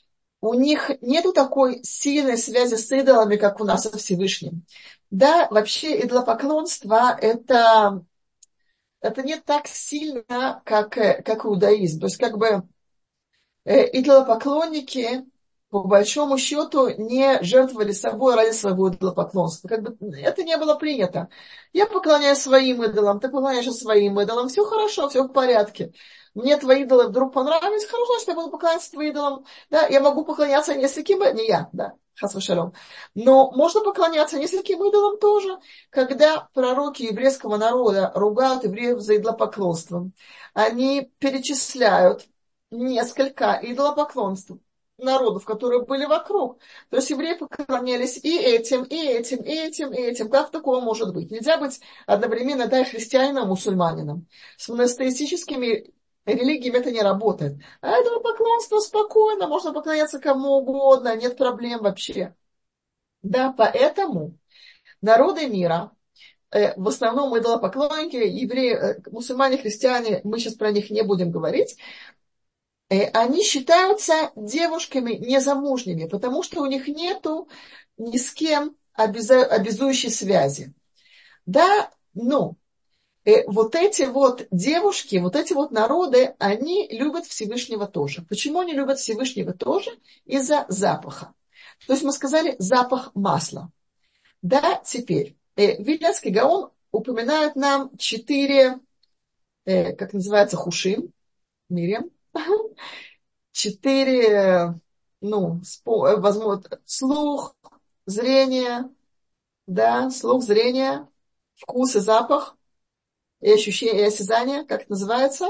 у них нету такой сильной связи с идолами, как у нас со Всевышним. Да, вообще идолопоклонство это, это не так сильно, как, э, как иудаизм. То есть как бы э, идолопоклонники по большому счету не жертвовали собой ради своего идолопоклонства. Как бы это не было принято. Я поклоняюсь своим идолам, ты поклоняешься своим идолам, все хорошо, все в порядке. Мне твои идолы вдруг понравились, хорошо, что я буду поклоняться твоим идолам. Да, я могу поклоняться нескольким, не я, да, хас вашалом. Но можно поклоняться нескольким идолам тоже. Когда пророки еврейского народа ругают евреев за идолопоклонством, они перечисляют несколько идолопоклонств народов, которые были вокруг. То есть евреи поклонялись и этим, и этим, и этим, и этим. Как такое может быть? Нельзя быть одновременно, да, и христианином, и мусульманином. С монотеистическими религиями это не работает. А идолопоклонство спокойно, можно поклоняться кому угодно, нет проблем вообще. Да, поэтому народы мира, э, в основном идолопоклонники, евреи, э, мусульмане, христиане, мы сейчас про них не будем говорить, они считаются девушками незамужними, потому что у них нету ни с кем обяза- обязующей связи. Да, но э, вот эти вот девушки, вот эти вот народы, они любят Всевышнего тоже. Почему они любят Всевышнего тоже? Из-за запаха. То есть мы сказали запах масла. Да, теперь. Э, Вильнянский Гаон упоминает нам четыре, э, как называется, хушим, Мирем. Четыре, ну, спо- э, возможно, слух, зрение, да, слух, зрение, вкус и запах, и ощущение, и осязание, как это называется?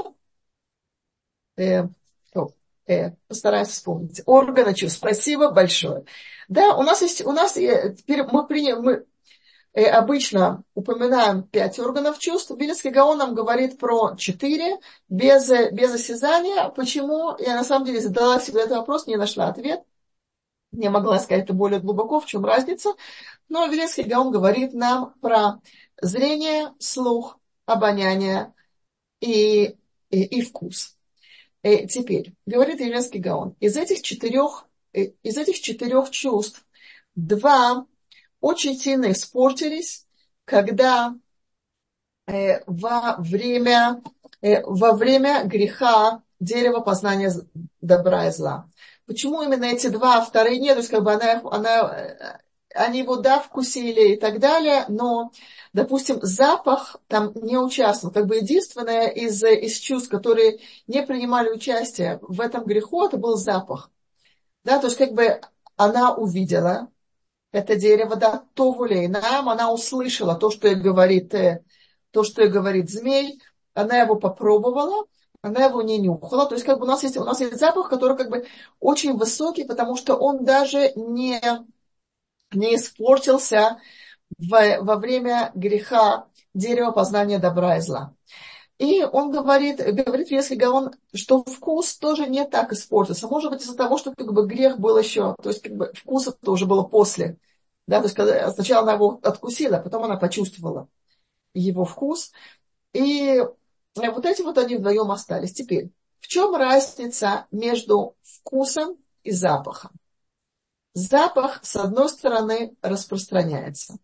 Э, о, э, постараюсь вспомнить. Органы чувств. Спасибо большое. Да, у нас есть, у нас, э, теперь мы приняли, мы э, обычно упоминаем пять органов чувств. Вильнянский Гаон нам говорит про четыре, без, э, без осязания. Почему? Я на самом деле задала себе этот вопрос, не нашла ответ. Не могла сказать это более глубоко, в чем разница. Но Вильнянский Гаон говорит нам про зрение, слух, обоняние и, и, и вкус. И теперь, говорит Вильнянский Гаон, из этих четырех, э, из этих четырех чувств два очень сильно испортились, когда э, во время, э, во время греха дерева познания з- добра и зла. Почему именно эти два, а вторые нет? То есть, как бы она, она, э, они его, да, вкусили и так далее, но, допустим, запах там не участвовал. Как бы единственное из, из чувств, которые не принимали участие в этом греху, это был запах. Да, то есть, как бы она увидела это дерево, да, товулей нам, она услышала то, что ей говорит, э, то, что ей говорит змей, она его попробовала, она его не нюхала. То есть, как бы у нас есть, у нас есть запах, который как бы очень высокий, потому что он даже не, не испортился во, во время греха дерева познания добра и зла. И он говорит, говорит Вильнянский Гаон, что вкус тоже не так испортился. Может быть, из-за того, что как бы грех был еще, то есть как бы вкус это уже было после. Да, то есть когда, сначала она его откусила, потом она почувствовала его вкус. И вот эти вот они вдвоем остались. Теперь, в чем разница между вкусом и запахом? Запах, с одной стороны, распространяется.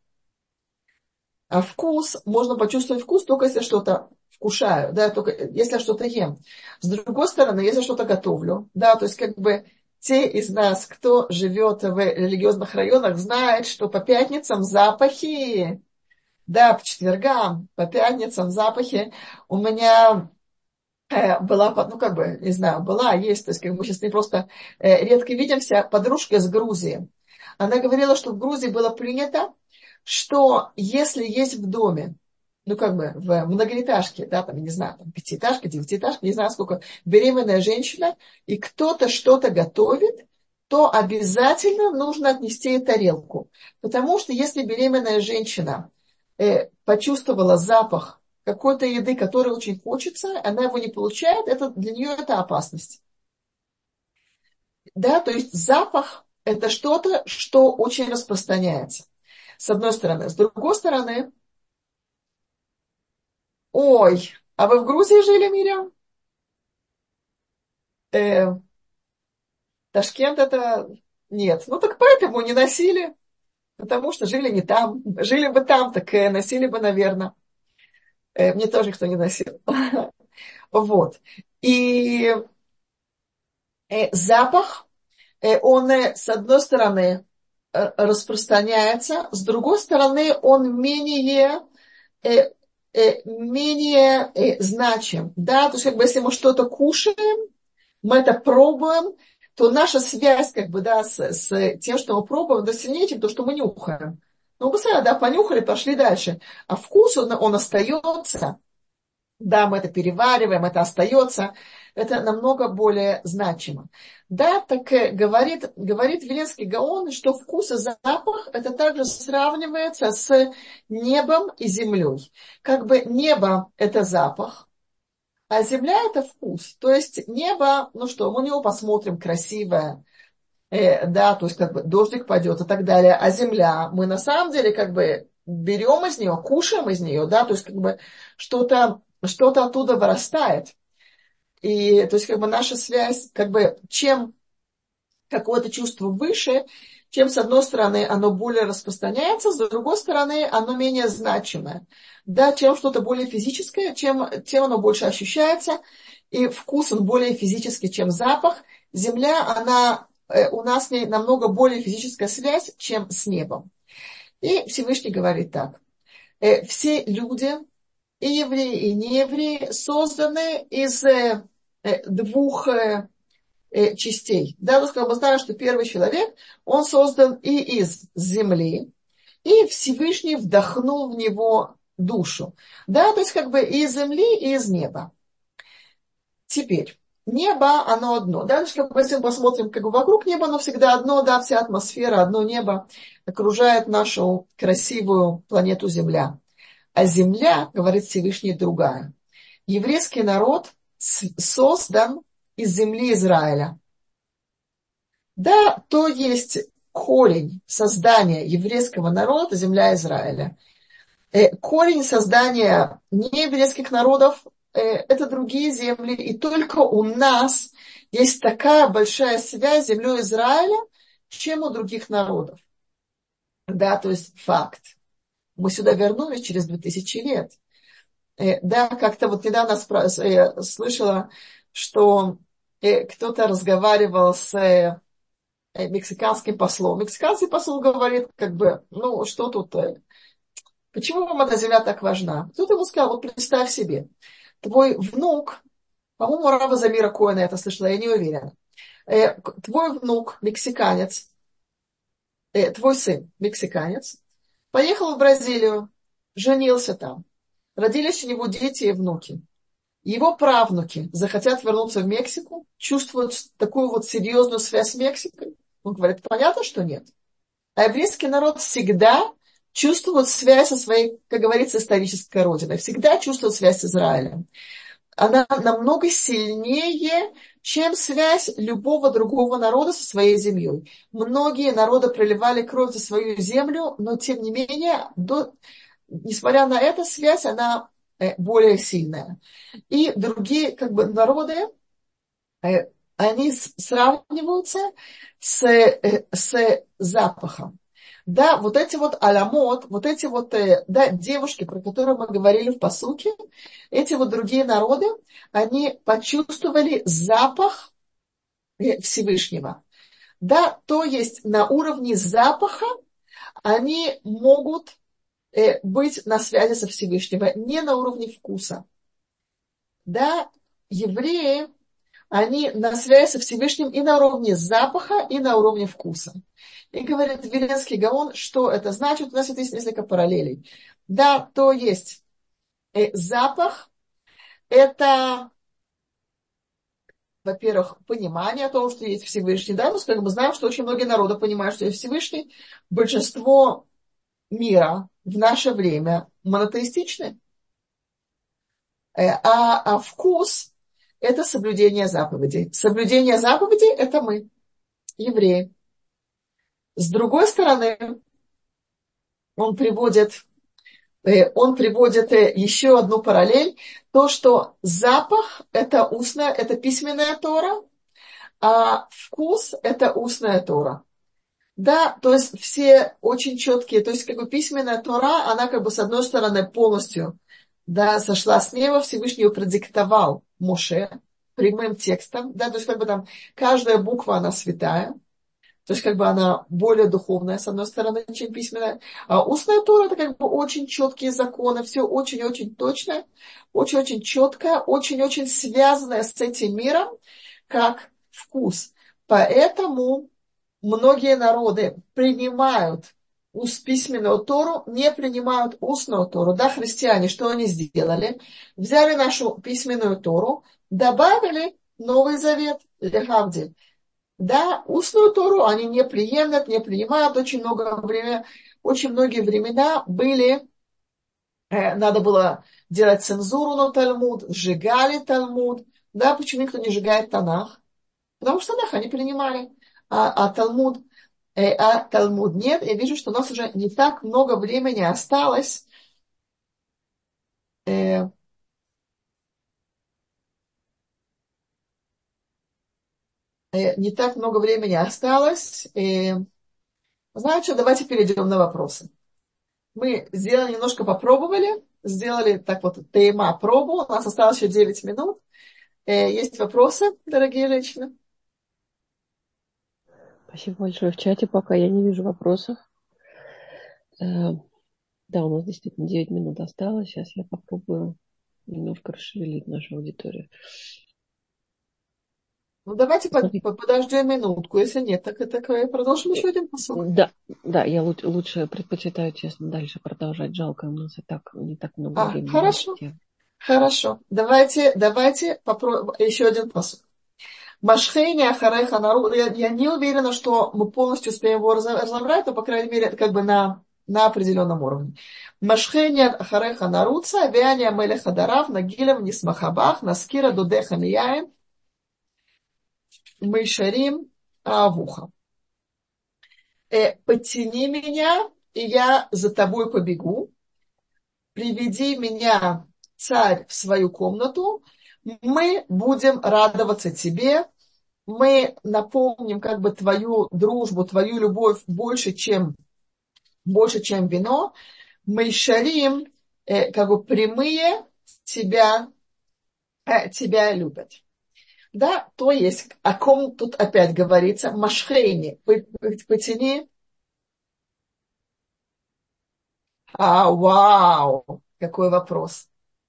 А вкус, можно почувствовать вкус только если что-то вкушаю, да, только если я что-то ем. С другой стороны, если я что-то готовлю, да, то есть как бы те из нас, кто живет в религиозных районах, знают, что по пятницам запахи, да, по четвергам, по пятницам запахи. У меня э, была, ну как бы, не знаю, была, есть, то есть как бы мы сейчас не просто э, редко видимся, подружка из Грузии. Она говорила, что в Грузии было принято, что если есть в доме, ну как бы в многоэтажке, да, там, я не знаю, там пятиэтажка, девятиэтажка, не знаю сколько, беременная женщина, и кто-то что-то готовит, то обязательно нужно отнести ей тарелку. Потому что если беременная женщина э, почувствовала запах какой-то еды, которой очень хочется, она его не получает, это, для нее это опасность. Да, то есть запах это что-то, что очень распространяется. С одной стороны. С другой стороны, ой, а вы в Грузии жили, Мирям? Э, Ташкент это нет. Ну так поэтому не носили, потому что жили не там. Жили бы там, так э, носили бы, наверное. Э, мне тоже никто не носил. Вот. И э, запах, э, он э, с одной стороны э, распространяется, с другой стороны он менее, э, э, менее э, значим. Да? То есть как бы если мы что-то кушаем, мы это пробуем, то наша связь как бы, да, с, с тем, что мы пробуем, да, сильнее, чем то, что мы нюхаем. Ну, мы быстрее, да, понюхали, пошли дальше. А вкус, он, он остается. Да, мы это перевариваем, это остается. Это намного более значимо. Да, так э, говорит, говорит Виленский Гаон, что вкус и запах, это также сравнивается с небом и землей. Как бы небо – это запах, а земля – это вкус. То есть небо, ну что, мы на него посмотрим, красивое, э, да, то есть как бы дождик пойдет и так далее. А земля, мы на самом деле как бы берем из нее, кушаем из нее, да, то есть как бы что-то, что-то оттуда вырастает. И то есть как бы наша связь, как бы чем какое-то чувство выше, чем с одной стороны оно более распространяется, с другой стороны оно менее значимое. Да, чем что-то более физическое, чем, тем оно больше ощущается, и вкус он более физический, чем запах. Земля, она, э, у нас с ней намного более физическая связь, чем с небом. И Всевышний говорит так. Э, все люди, и евреи, и неевреи, созданы из э, э, двух э, э, частей. Да, то есть, как мы знаем, что первый человек, он создан и из земли, и Всевышний вдохнул в него душу. Да, то есть как бы и из земли, и из неба. Теперь, небо, оно одно. Да, то есть, как бы, если мы посмотрим как бы вокруг неба, оно всегда одно, да, вся атмосфера, одно небо окружает нашу красивую планету Земля. А Земля, говорит Всевышний, другая. Еврейский народ создан из земли Израиля. Да, то есть корень создания еврейского народа, земля Израиля. Э, корень создания нееврейских народов э, это другие земли. И только у нас есть такая большая связь с землей Израиля, чем у других народов. Да, то есть факт. Мы сюда вернулись через две тысячи лет. Э, да, как-то вот недавно спро- э, слышала, что э, кто-то разговаривал с э, мексиканским послом. Мексиканский посол говорит, как бы, ну, что тут, э, почему вам эта земля так важна? Тут ему сказал, вот представь себе, твой внук, по-моему, Рава Замира Коэна это слышала, я не уверена. Э, твой внук, мексиканец, э, твой сын, мексиканец, поехал в Бразилию, женился там, родились у него дети и внуки. Его правнуки захотят вернуться в Мексику, чувствуют такую вот серьезную связь с Мексикой. Он говорит, понятно, что нет. А еврейский народ всегда чувствует связь со своей, как говорится, исторической родиной. Всегда чувствует связь с Израилем. Она намного сильнее, чем связь любого другого народа со своей землей. Многие народы проливали кровь за свою землю, но тем не менее, до, несмотря на эту связь, она более сильная. И другие как бы, народы, они сравниваются с, с запахом. Да, вот эти вот аламот, вот эти вот да, девушки, про которые мы говорили в пасуке, эти вот другие народы, они почувствовали запах Всевышнего. Да, то есть на уровне запаха они могут быть на связи со Всевышним, не на уровне вкуса. Да, евреи, они на связи со Всевышним и на уровне запаха, и на уровне вкуса. И говорит Виленский Гаон, что это значит. У нас есть несколько параллелей. Да, то есть э, запах, это, во-первых, понимание того, что есть Всевышний. Да, мы знаем, что очень многие народы понимают, что есть Всевышний. Большинство мира в наше время монотеистичны. А, а вкус – это соблюдение заповедей. Соблюдение заповедей – это мы, евреи. С другой стороны, он приводит, он приводит еще одну параллель, то, что запах – это устная, это письменная Тора, а вкус– это устная Тора. Да, то есть все очень четкие, то есть как бы письменная Тора, она как бы с одной стороны полностью, да, сошла с неба, Всевышний ее продиктовал Моше прямым текстом, да, то есть как бы там каждая буква, она святая, то есть как бы она более духовная, с одной стороны, чем письменная. А устная Тора– это как бы очень четкие законы, все очень-очень точно, очень-очень четко, очень-очень связанное с этим миром, как вкус. Поэтому многие народы принимают ус- письменную Тору, не принимают устную Тору. Да, христиане, что они сделали? Взяли нашу письменную Тору, добавили Новый Завет, Лехавдиль. Да, устную Тору они не приемлют, не принимают. Очень много времени, очень многие времена были, э, надо было делать цензуру на Талмуд, сжигали Талмуд. Да, почему никто не сжигает Танах? Потому что Танах они принимали. А, а Талмуд, э, а Талмуд нет. Я вижу, что у нас уже не так много времени осталось. Э, э, не так много времени осталось. Э, знаете что, давайте перейдем на вопросы. Мы сделали, немножко попробовали, сделали так вот тема пробу. У нас осталось еще девять минут. Э, есть вопросы, дорогие женщины? Спасибо большое. В чате пока я не вижу вопросов. Э, Да, у нас действительно девять минут осталось. Сейчас я попробую немножко расшевелить нашу аудиторию. Ну, давайте под- Смотри, под- подождем минутку. Если нет, так, так э, продолжим еще один посыл. да, да, я лучше, лучше предпочитаю, честно, дальше продолжать. Жалко, у нас и так не так много А, времени на эту хорошо, тему. хорошо. Давайте, давайте попробуем еще один посыл. Машхейни Ахареха Нару. Я, я не уверена, что мы полностью успеем его разо- разобрать, но, по крайней мере, это как бы на, на определенном уровне. Машхейни Ахареха Наруца, Вяния Мелеха Дарав, Нагилем Нисмахабах, Наскира Дудеха Мияем, Мейшарим Авуха. Э, Подтяни меня, и я за тобой побегу. Приведи меня, царь, в свою комнату. Мы будем радоваться тебе. Мы напомним как бы твою дружбу, твою любовь больше, чем, больше, чем вино. Мы шарим, э, как бы прямые, тебя, э, тебя любят. Да, то есть, о ком тут опять говорится? Машхейни, потяни. А, вау, какой вопрос.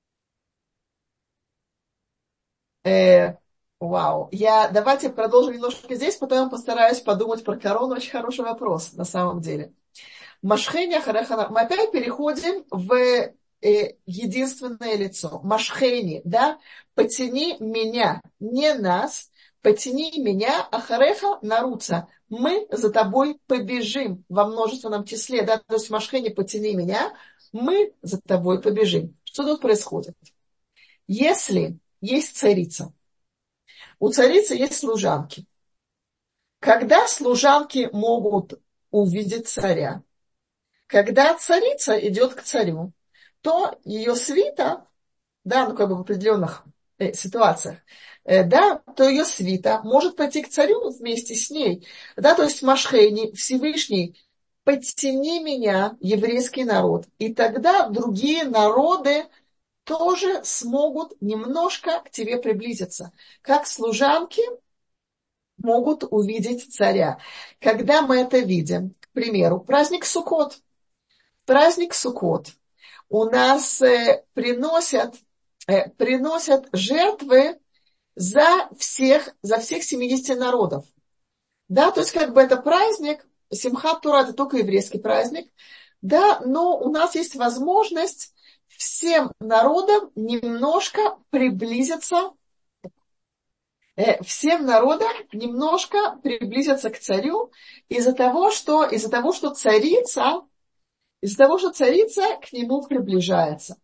Э, вау. Я, давайте продолжим немножко здесь, потом постараюсь подумать про корону. Очень хороший вопрос, на самом деле. Машхеня Харахана. Мы опять переходим в э, единственное лицо. Машхени, да? Потяни меня, не нас. Потяни меня, Ахареха наруца. Мы за тобой побежим во множественном числе. Да? То есть Машхени, потяни меня, мы за тобой побежим. Что тут происходит? Если есть царица, у царицы есть служанки. Когда служанки могут увидеть царя, когда царица идет к царю, то ее свита, да, ну как бы в определенных э, ситуациях, э, да, то ее свита может пойти к царю вместе с ней. Да, то есть Машхейни, Всевышний, подтяни меня, еврейский народ, и тогда другие народы тоже смогут немножко к тебе приблизиться. Как служанки могут увидеть царя. Когда мы это видим, к примеру, праздник Суккот. Праздник Суккот. У нас э, приносят, э, приносят жертвы за всех, за всех семидесяти народов. Да, то есть как бы это праздник, Симхат Тора это только еврейский праздник, да, но у нас есть возможность всем народам немножко приблизиться, э, всем народам немножко приблизиться к царю из-за того, что, из-за того, что царица, из-за того, что царица к нему приближается.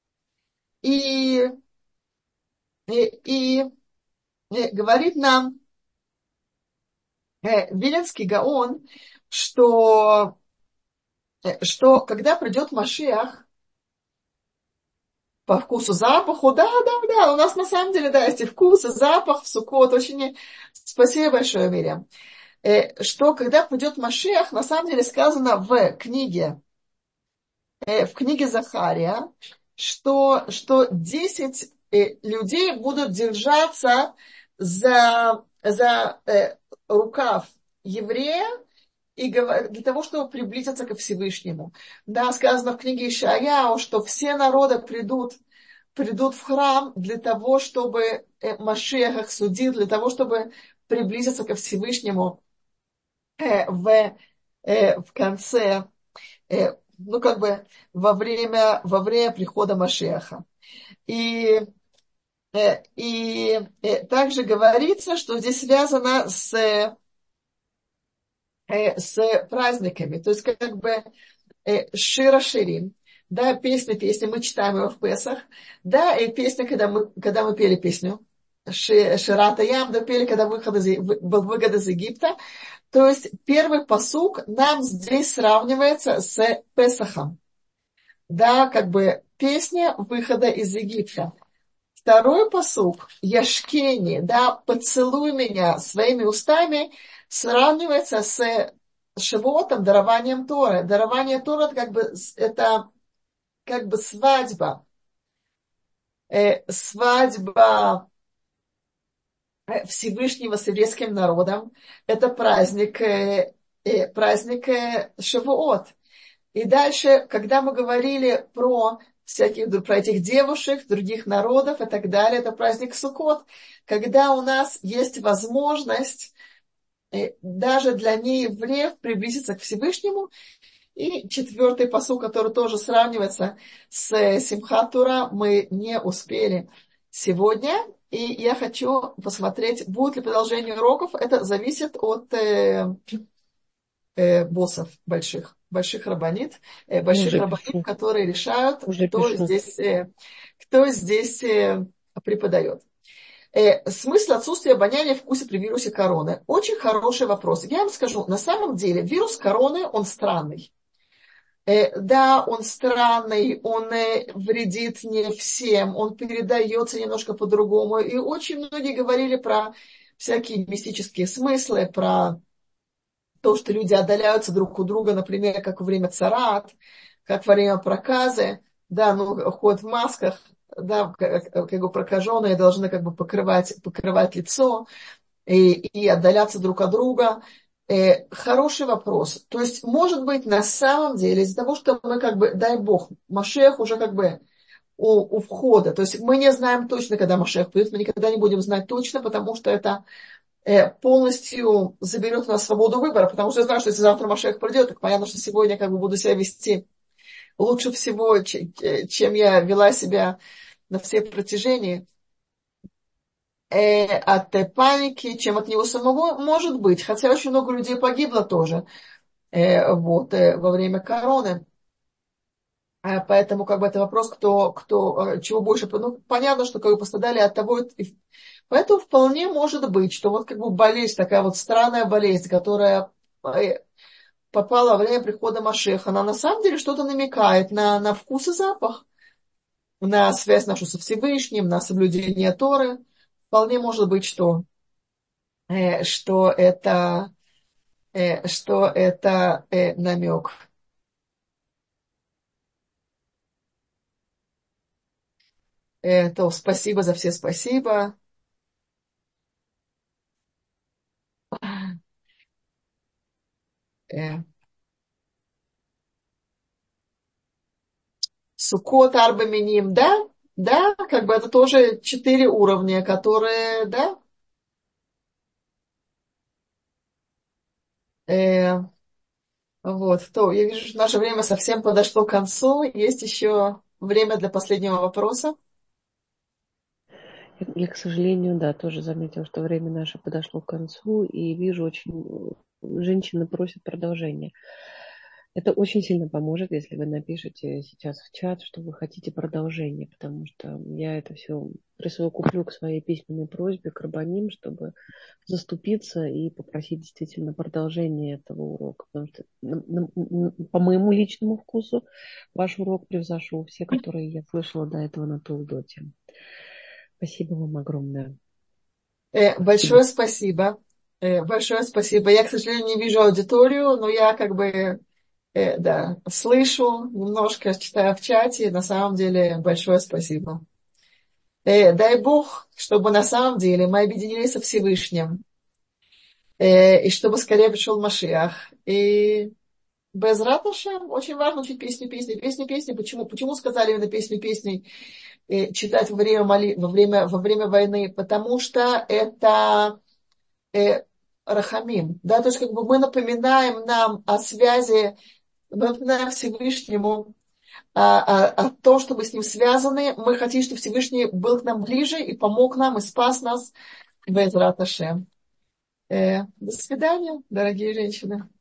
И, и, и, и говорит нам э, Виленский Гаон, что, э, что когда придет Машиах, по вкусу, запаху. Да, да, да, у нас на самом деле, да, есть и вкус, и запах в Суккот. Очень спасибо большое, Мирьям. Э, что когда придет Машиах, на самом деле сказано в книге, э, в книге Захария, что, что десять э, людей будут держаться за, за э, рукав еврея, и говор- для того, чтобы приблизиться ко Всевышнему. Да, сказано в книге Ишаяу, что все народы придут, придут в храм для того, чтобы э, Машиах их судил, для того, чтобы приблизиться ко Всевышнему э, в, э, в конце, э, ну, как бы во время, во время прихода Машиаха. И, э, и э, также говорится, что здесь связано с э, с праздниками. То есть как бы э, Шира Ширим, да, песня, песня, мы читаем его в Песах, да, и песня, когда мы, когда мы пели песню, Ши- Ширата Ям, да, пели, когда выход из, Е- вы- был выход из Египта. То есть первый пасук нам здесь сравнивается с Песахом, да, как бы песня выхода из Египта. Второй посук, Яшкени, да, поцелуй меня своими устами, сравнивается с Шивотом, дарованием Торы. Дарование Торы это как бы, это как бы свадьба. Э, свадьба э, Всевышнего с еврейским народом. Это праздник, э, э, праздник э, Шивот. И дальше, когда мы говорили про всяких, про этих девушек, других народов и так далее, это праздник Суккот, когда у нас есть возможность э, даже для неевреев приблизиться к Всевышнему. И четвертый посыл, который тоже сравнивается с Симхат Тора, мы не успели сегодня. И я хочу посмотреть, будет ли продолжение уроков. Это зависит от э, э, боссов больших, больших рабонит, э, Я больших уже рабонит, пишу, которые решают, уже кто пишу. здесь, э, кто здесь э, преподает. Э, смысл отсутствия обоняния в вкусе при вирусе короны. Очень хороший вопрос. Я вам скажу, на самом деле вирус короны, он странный. Э, да, он странный, он э, вредит не всем, он передается немножко по-другому. И очень многие говорили про всякие мистические смыслы, про то, что люди отдаляются друг от друга, например, как во время царат, как во время проказы, да, ну, ходят в масках, да, как, как бы прокаженные должны как бы покрывать, покрывать лицо и, и отдаляться друг от друга. Э, хороший вопрос. То есть, может быть, на самом деле, из-за того, что мы как бы, дай бог, Машех уже как бы у, у входа, то есть мы не знаем точно, когда Машех придет, мы никогда не будем знать точно, потому что это э, полностью заберет у нас свободу выбора, потому что я знаю, что если завтра Машех придет, так понятно, что сегодня как бы буду себя вести лучше всего, чем я вела себя на все протяжении, э, от э, паники, чем от него самого, может быть. Хотя очень много людей погибло тоже э, вот, э, во время короны. А поэтому как бы это вопрос, кто, кто э, чего больше. Ну, понятно, что как бы пострадали от того. И поэтому вполне может быть, что вот как бы болезнь, такая вот странная болезнь, которая э, попала во время прихода Машеха, она на самом деле что-то намекает на, на вкус и запах, на связь нашу со Всевышним, на соблюдение Торы. Вполне может быть, что, э, что это, э, что это э, намек. Э, то спасибо за все спасибо. Э, Суккот Арбаминим, да, да, как бы это тоже четыре уровня, которые, да, э, вот, то я вижу, что наше время совсем подошло к концу. Есть еще время для последнего вопроса. Я, я, к сожалению, да, тоже заметила, что время наше подошло к концу, и вижу очень... Женщины просят продолжения. Это очень сильно поможет, если вы напишете сейчас в чат, что вы хотите продолжение, потому что я это все присовокуплю к своей письменной просьбе к Рабаним, чтобы заступиться и попросить действительно продолжение этого урока. Потому что на- на- на- по моему личному вкусу ваш урок превзошел все, которые я слышала до этого на Тулдоте. Спасибо вам огромное. Э, Спасибо. большое спасибо. Э, большое спасибо. Я, к сожалению, не вижу аудиторию, но я как бы, э, да, слышу, немножко читаю в чате. На самом деле, большое спасибо. Э, дай Бог, чтобы на самом деле мы объединились со Всевышним, э, и чтобы скорее пришел Машиах. И без ратуша очень важно учить песню песни, песню песни. Почему? Почему сказали именно песню песни э, читать во время, моли... во, время, во время войны? Потому что это э, рахамим. Да? То есть как бы мы напоминаем нам о связи, мы напоминаем Всевышнему о, о, о том, что мы с ним связаны. Мы хотим, чтобы Всевышний был к нам ближе и помог нам, и спас нас. Безрат Ашем. Э, до свидания, дорогие женщины.